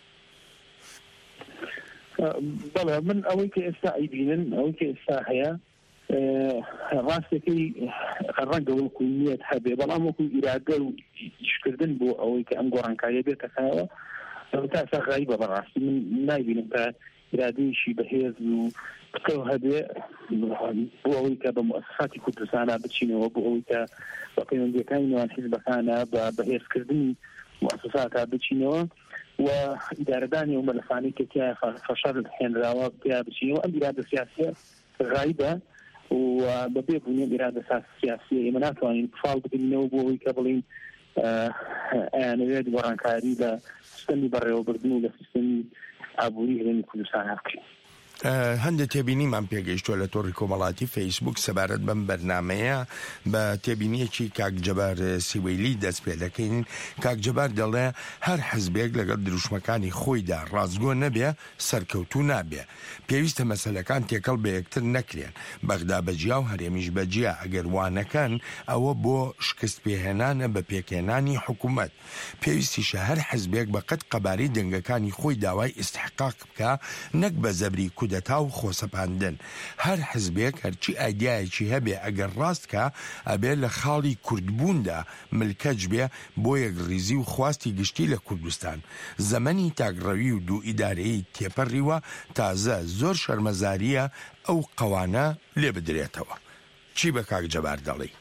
بەڵێ من ئەوەی کە ئێستا ئەیبینن ئەوەی کە ئێستا هەیە ڕاستەکەی ڕەنگە وەکو نیەت هەبێ بەڵام وەکو ئیرادە و ئیشکردن بۆ ئەوەی کە ئەم گۆڕانکاریە بێتەکەەوە تا ئێستا غایبە بەڕاستی من نایبینم کە ئیرادەیەشی بەهێز و بکەو هەبێ بۆ ئەوەی کە بە مؤسساتی کوردستانە بچینەوە بۆ ئەوەی کە بە پەیوەندیەکانی نێوان حیزبەکانە بە بەهێزکردنی مؤسساتە بچینەوە و ئیدارەدانی و مەلەفانەی کە تیا فەشار هێنراوە تیا بچینەوە ئەم ئیرادە سیاسیە غایبە و بەبێ بوونی ئیرادە سیاسیە ئێمە ناتوانین فاڵ بگرینەوە بۆ ئەوەی کە بڵین ئەیانەوێت گۆڕانکاری لە سیستەمی بەڕێوەبردن و لە سیستەمی ئابووری هێرێمی کوردستان بکەین. هەندێک تێبینیمان پێگەیشتووە لە تۆڕی کۆمەڵاتی فەیسبوک سەبارەت بەم بەرنامەیە بە تێبینیەکی کاک جەبار سیوەیلی دەست پێ دەکەین. کاک جەبار دەڵێ هەر حزبێک لەگەڵ دروشمەکانی خۆیدا ڕازگۆ نەبێ سەرکەوتوو نابێ پێویستە مەسەلەکان تێکەڵ بە یەکتر نەکرێن بەغدا بەجیا و هەرێمیش بەجیا ئەگەر وانەکان ئەوە بۆ شکست پێهێنانە بە پێکێنانی حکوومەت پێویستیشە هەر حزبێک بە قەت قەبارەی دەنگەکانی خۆی داوای ئیستحقاق بکە نەک بە زەبری کودەتا و خۆسەپاندن هەر حزبێک هەرچی ئایدیایەکی هەبێ ئەگەر ڕاستکە ئەبێ لە خاڵی کوردبووندا ملکەج بێ بۆ یەکڕیزی و خواستی گشتی لە کوردستان زەمەنی تاگڕەوی و دوو ئیدارەیی تێپەڕیوە تازە زۆر شەرمەزاریە ئەو قەوانە لێ بدرێتەوە چی بە کاک جەبار دەڵێ؟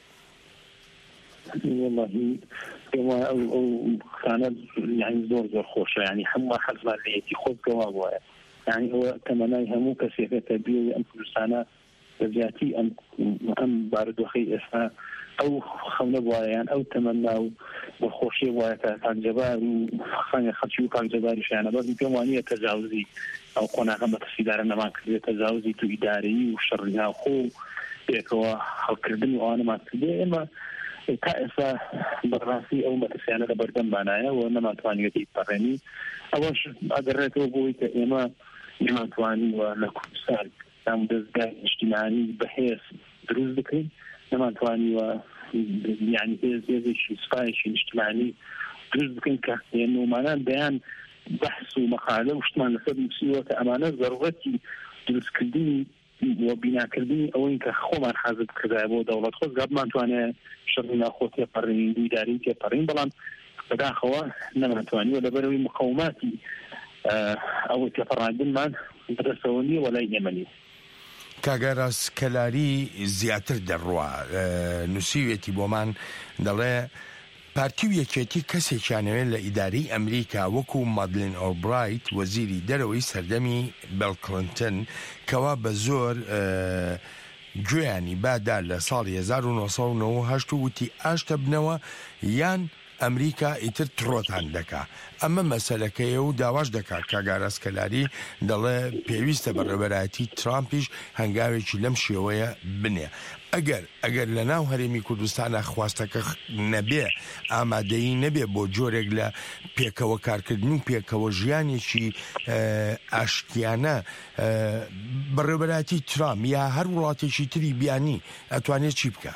ئەو خانە یعنی زۆر زۆر خۆشە ینی هەموو حەزمان لە یەکی خۆزگەوا بووە يعني هو تمنای هەموو کەسێکە تەبیێ ئەم کوردستانە بەزیاتی ئەم ئەم بارودۆخەی ئێستا ئەو خەونە بواەیان ئەو تەمەنا و بەخۆشیە وایە کە کاکجەبار و خانە خەڵکی و کاکجەباریشیانە بەڵام پێم وانییە تەجاوزی ئەو قۆناغە بە تەسیدارە نەمان کردێت تەجاوزی تو ئیدارەیی و شەڕیها خۆ پێکەوە هەڵکردن و ئەوانەمان کردێ ئێمە تا ئێستا بەڕاستی ئەو مەترسیانە لە بەردەمبانایە و نەماتوانیەتی پەڕێنی ئەوەش ئەگەڕێتەوە بۆی کە ئێمە نەماتوانی و لە کوردستان ئەم دەستگای نیشتیمانی بەهێز دروست بکەین نەماتوانی و یعنی هێزێکی سوپایەکی نیشتیمانی دروست بکەین کە نومانان بەیان بەحث و مەقالە و شتمان لەسەر نووسیوە کە ئەمانە ضرورەتی دروستکردنی و بیناکردنی ئەوەی کە خۆمان حەزت کردای بۆ دەوڵەت خۆزگا بمانتوانێت شەڕی ناخۆ تێپەڕین دویداری تێپەڕین بەڵام بەداخەوە نەماتوانیوە لەبەرەوەی مقاوماتی ئەوەی تێپەڕاندنمان بەدەستەوە نییە وەلای ئێمە نیە. کاگەڕاس کەلاری زیاتر دەڕوا نووسیوێتی بۆمان دەڵێ پارتی و یەکێتی کەسێکیانەوێت لە ئیدارەی ئەمریکا وەکو مادلین ئۆبرایت وەزیری دەرەوەی سەردەمی بیل کلینتن کەوا بە زۆر گوێیانی بادا لە ساڵی هەزار و نۆ سەد و نۆ و هەشت وتی ئاشتە بنەوە یان ئەمریکا ئیتر تڕۆتان دەکا ئەمە مەسەلەکەیە و داواش دەکات کاگەڕاس کەلاری دەڵێ پێویستە بەڕێوەبەرایەتی ترامپیش هەنگاوێکی لەم شێوەیە بنێ ئەگەر ئەگەر لە ناو هەرێمی کوردستانە خواستەکە نەبێ ئامادەیی نەبێ بۆ جۆرێک لە پێکەوە کارکردن و پێکەوە ژیانێکی ئاشتیانە بەڕێوەبەرایەتی ترامپ یا هەر وڵاتێکی تری بیانی ئەتوانێت چی بکە؟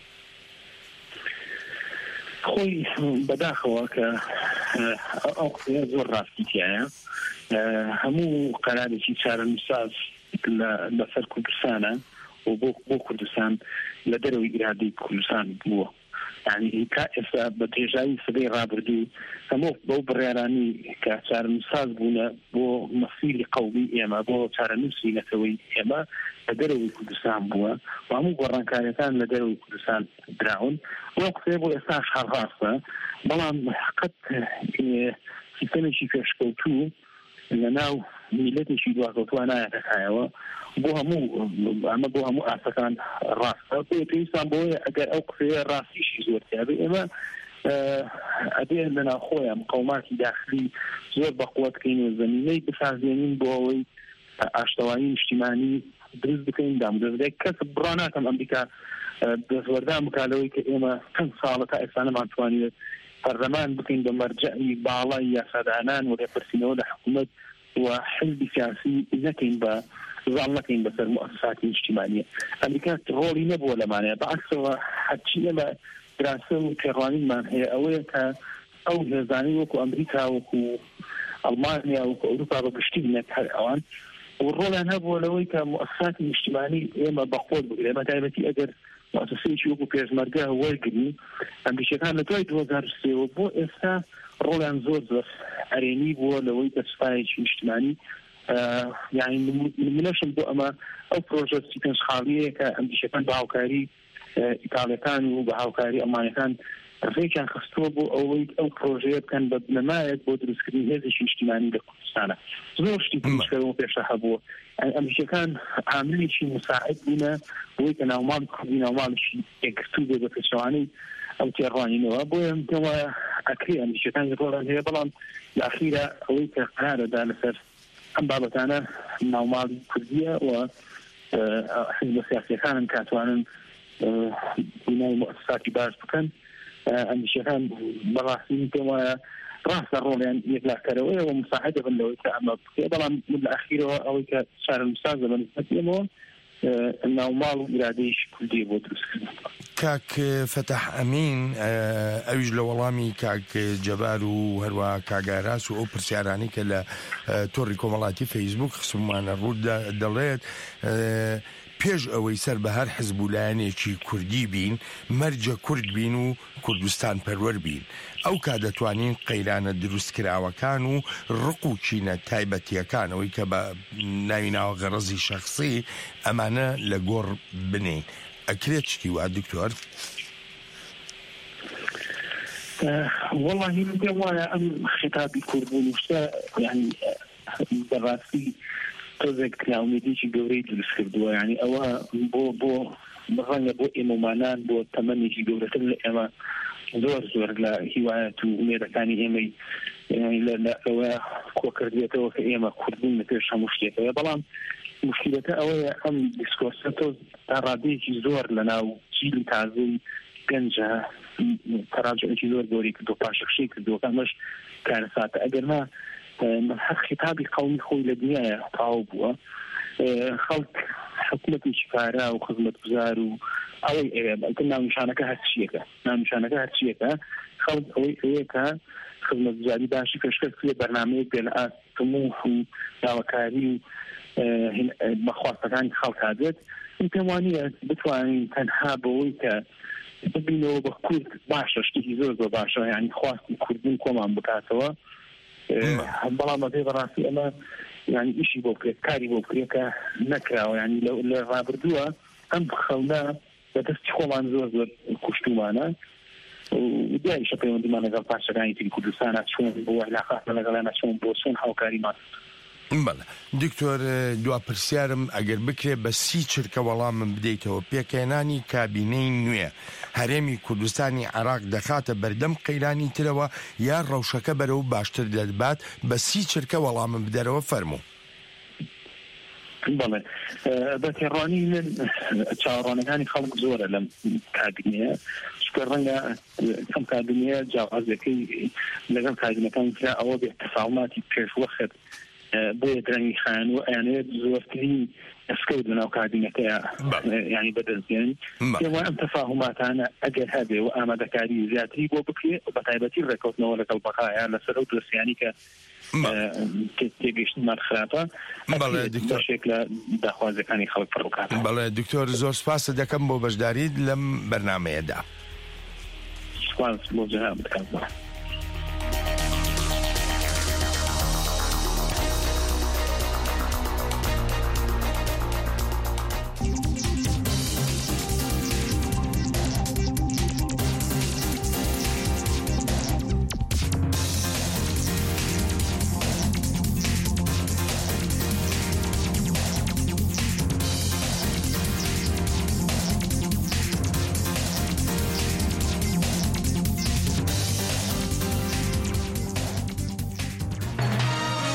خۆی بەداخەوە کە ئەو قسەیە زۆر ڕاستیتیایە هەموو قەرارێکی چارەنووساز لەسەر کوردستانە و بۆ بۆ کوردستان لە دەرەوەی ئیرادەی کوردستان بووە. يعني كائسة بتجاي سبي رابردو سمو بو بريراني كشار مساز بونا بو مصير قومي إما بو شار نسي نسوي إما لدروي كردستان بوا وعمو قران كارثان لدروي كردستان دراون وقت يبو إساش حرغاسة بلان قد في سنة شي كشكوتو لناو ميلتي شي دواكوتو أنا يتخايوا بوها مو أما بوها مو أسكان راسة بيسان بوها أجر أوقفية راسي شي زور تابي إما أبي أننا أخويا مقاوماتي داخلي زور بقوات كينو الزميني بسازينين بوهوي أشتوانين اجتماعي درز بكين دام درز ديك كسب براناكم أمريكا بزوردان مكالوي كإما كم صالة كأسانا مع تواني برلمان بكين بمرجعي بالاي يا سادانان ولا برسينو ولا حكومة وحزب سياسي لكن ب ظلكين بس المؤسسات الاجتماعية أمريكا رولي نبوة لمعنى بعكس حتى لما دراسة كيراني ما هي أولها ك أو جزاني وكو أمريكا وكو ألمانيا وكو أوروبا بشتينا كهالأوان والرول نبوة لوي كمؤسسات الاجتماعية إما بقول بقول ما تعرفتي أجر مؤسسة شو بكير مرجع ورقني أمريكا كان لتويت وزارة السياسة بو إسا رول أنزور زر أريني بو لوي كسفايش اجتماعي آه يعني من منشن بو أما أو بروجكت سيكون خالية كأمريكا كان بهاوكاري آه إيطاليا كان وبهاوكاري ألمانيا كان في كان خستوا بو أو أو بروجكت كان بنماية بو درس كريم هذا شيء اجتماعي لكردستان زور شيء مشكلة وبيشرح بو يعني أمريكا كان عاملين شيء مساعد لنا ويكنا وما بكرنا وما شيء يكتب بكشواني أو تيراني نوا بو يوم أكيد أمريكا كان يقول هي بلان الأخيرة ويك قرار دانسر أم بابتانا نومال كردية و حزب السياسي كان كاتوانا بناء مؤسسات باش بكن أمريكا كان براسين كما راس الرول يعني يطلع كروية ومساعدة باللوي كأما بلان من الأخيرة أو كشار المستاذة بالنسبة انه مالو اراديش كردي بو دروس كاك فتح امين اوج لوڵامی كاك جبار و هەروە کاگاراس و ئەو پرسیارانی کە لە تۆڕی کۆمەڵاتی فەیسبوک خسممانە ڕوودا دەڵێت پێش ئەوەی سەر بە هەر حزب و لایەنێکی کوردی بین مەرجە کورد بین و کوردستان پەروەر بین ئەو کا دەتوانین قەیرانە دروستکراوەکان و ڕق و چینە تایبەتیەکانەوەی کە بە ناوی ناوە غەرەزی شەخسی ئەمانە لە گۆڕ بنێن ئەکرێت شتی وا دکتۆر؟ والله من وایە ئەم خطابی کوردبوون وشتە یعنی بەڕاستی تۆزێک کراومێدێکی گەورەی دروست کردووە یعنی ئەوە بۆ بۆ ڕەنگە بۆ ئێمەمانان بۆ تەمەنێکی گەورەتر لە ئێمە زۆر زۆر لە هیوایەت و ئومێدەکانی ئێمەی ئەوە کۆکردێتەوە کە ئێمە کوردبوون لە پێش هەموو شتێکەوە بەڵام مشکلەکە ئەوەیە ئەم دیسکۆرسە تۆ ڕادەیەکی زۆر لە ناو جیلی تازەی گەنجە تەراجعێکی زۆر گەورەی کردو پاشەخشەی کردووە ئەمەش کارەساتە ئەگەرنا حق خطابی قومی خۆی لە دنیاە تاو بووە خەڵک حکومەتێکی پارا و خزمەتگوزار و ئەوەی ئەوێ ناونیشانەکە هەرچیەکە ناونیشانەکە هەرچیەکە خەڵک ئەوەی ئەوەیەکە خزمەتگوزاری باشی پێشکەش بەرنامەیەک بێ لە ئاستموح و داواکاری و بەخواستەکانی خەڵک هادێت پێم وانییە بتوانین تەنها بەوەی کە ببینەوە بە کورد باشە شتێکی زۆر زۆر باشە یعنی خواستی کوردبوون کۆمان بکاتەوە بەڵام بەپێ بەڕاستی ئەمە یعنی ئیشی بۆ بکرێت کاری بۆ بکرێت کە نەکراوە یعنی لە ڕابردووە ئەم خەونە بەدەستی خۆمان زۆر زۆر کوشتومانە دیاریشە پەیوەندیمان لەگەڵ پاشەکانی تری کوردستانە چۆن بۆ علاقاتمان لەگەڵیانە چۆن بۆ چۆن هاوکاریمان بەڵێ دکتۆر دوا پرسیارم ئەگەر بکرێ بە سی چرکە وەڵامم بدەیتەوە پێکهێنانی کابینەی نوێ هەرێمی کوردستانی عێراق دەخاتە بەردەم قەیرانی ترەوە یا ڕەوشەکە بەرەو باشتر دەبات بە سی چرکە وەڵامم بدەرەوە فەرموو. بەڵێ بە تێڕوانی من چاوەڕوانەکانی خەڵک زۆرە لەم کابینەیە چکە ڕەنگە ئەم کابینەیە جیاوازەکەی لەگەڵ کابینەکان کرا ئەوە بێ تەفاوماتی پێشوەخت بۆ درەنگی خان و ئەیانێت زۆرترین ئەسکەوت بناو کابینەکە ینی بەدەستێن پێم ئەم تەفاهماتانە ئەگەر هەبێ و ئامادەکاری زیاتری بۆ بکرێ بە تایبەتی ڕێکەوتنەوە لەگەڵ بەقایان لەسەر ئەو دۆسیانی کە تێگەیشتمان خراپە بەشێک لە داخوازەکانی خەڵک پڕوکات. بەڵێ دکتۆر زۆر سپاسە دەکەم بۆ بەشداریت لەم بەرنامەیەدا. سپاس بۆ جەناب بکەم.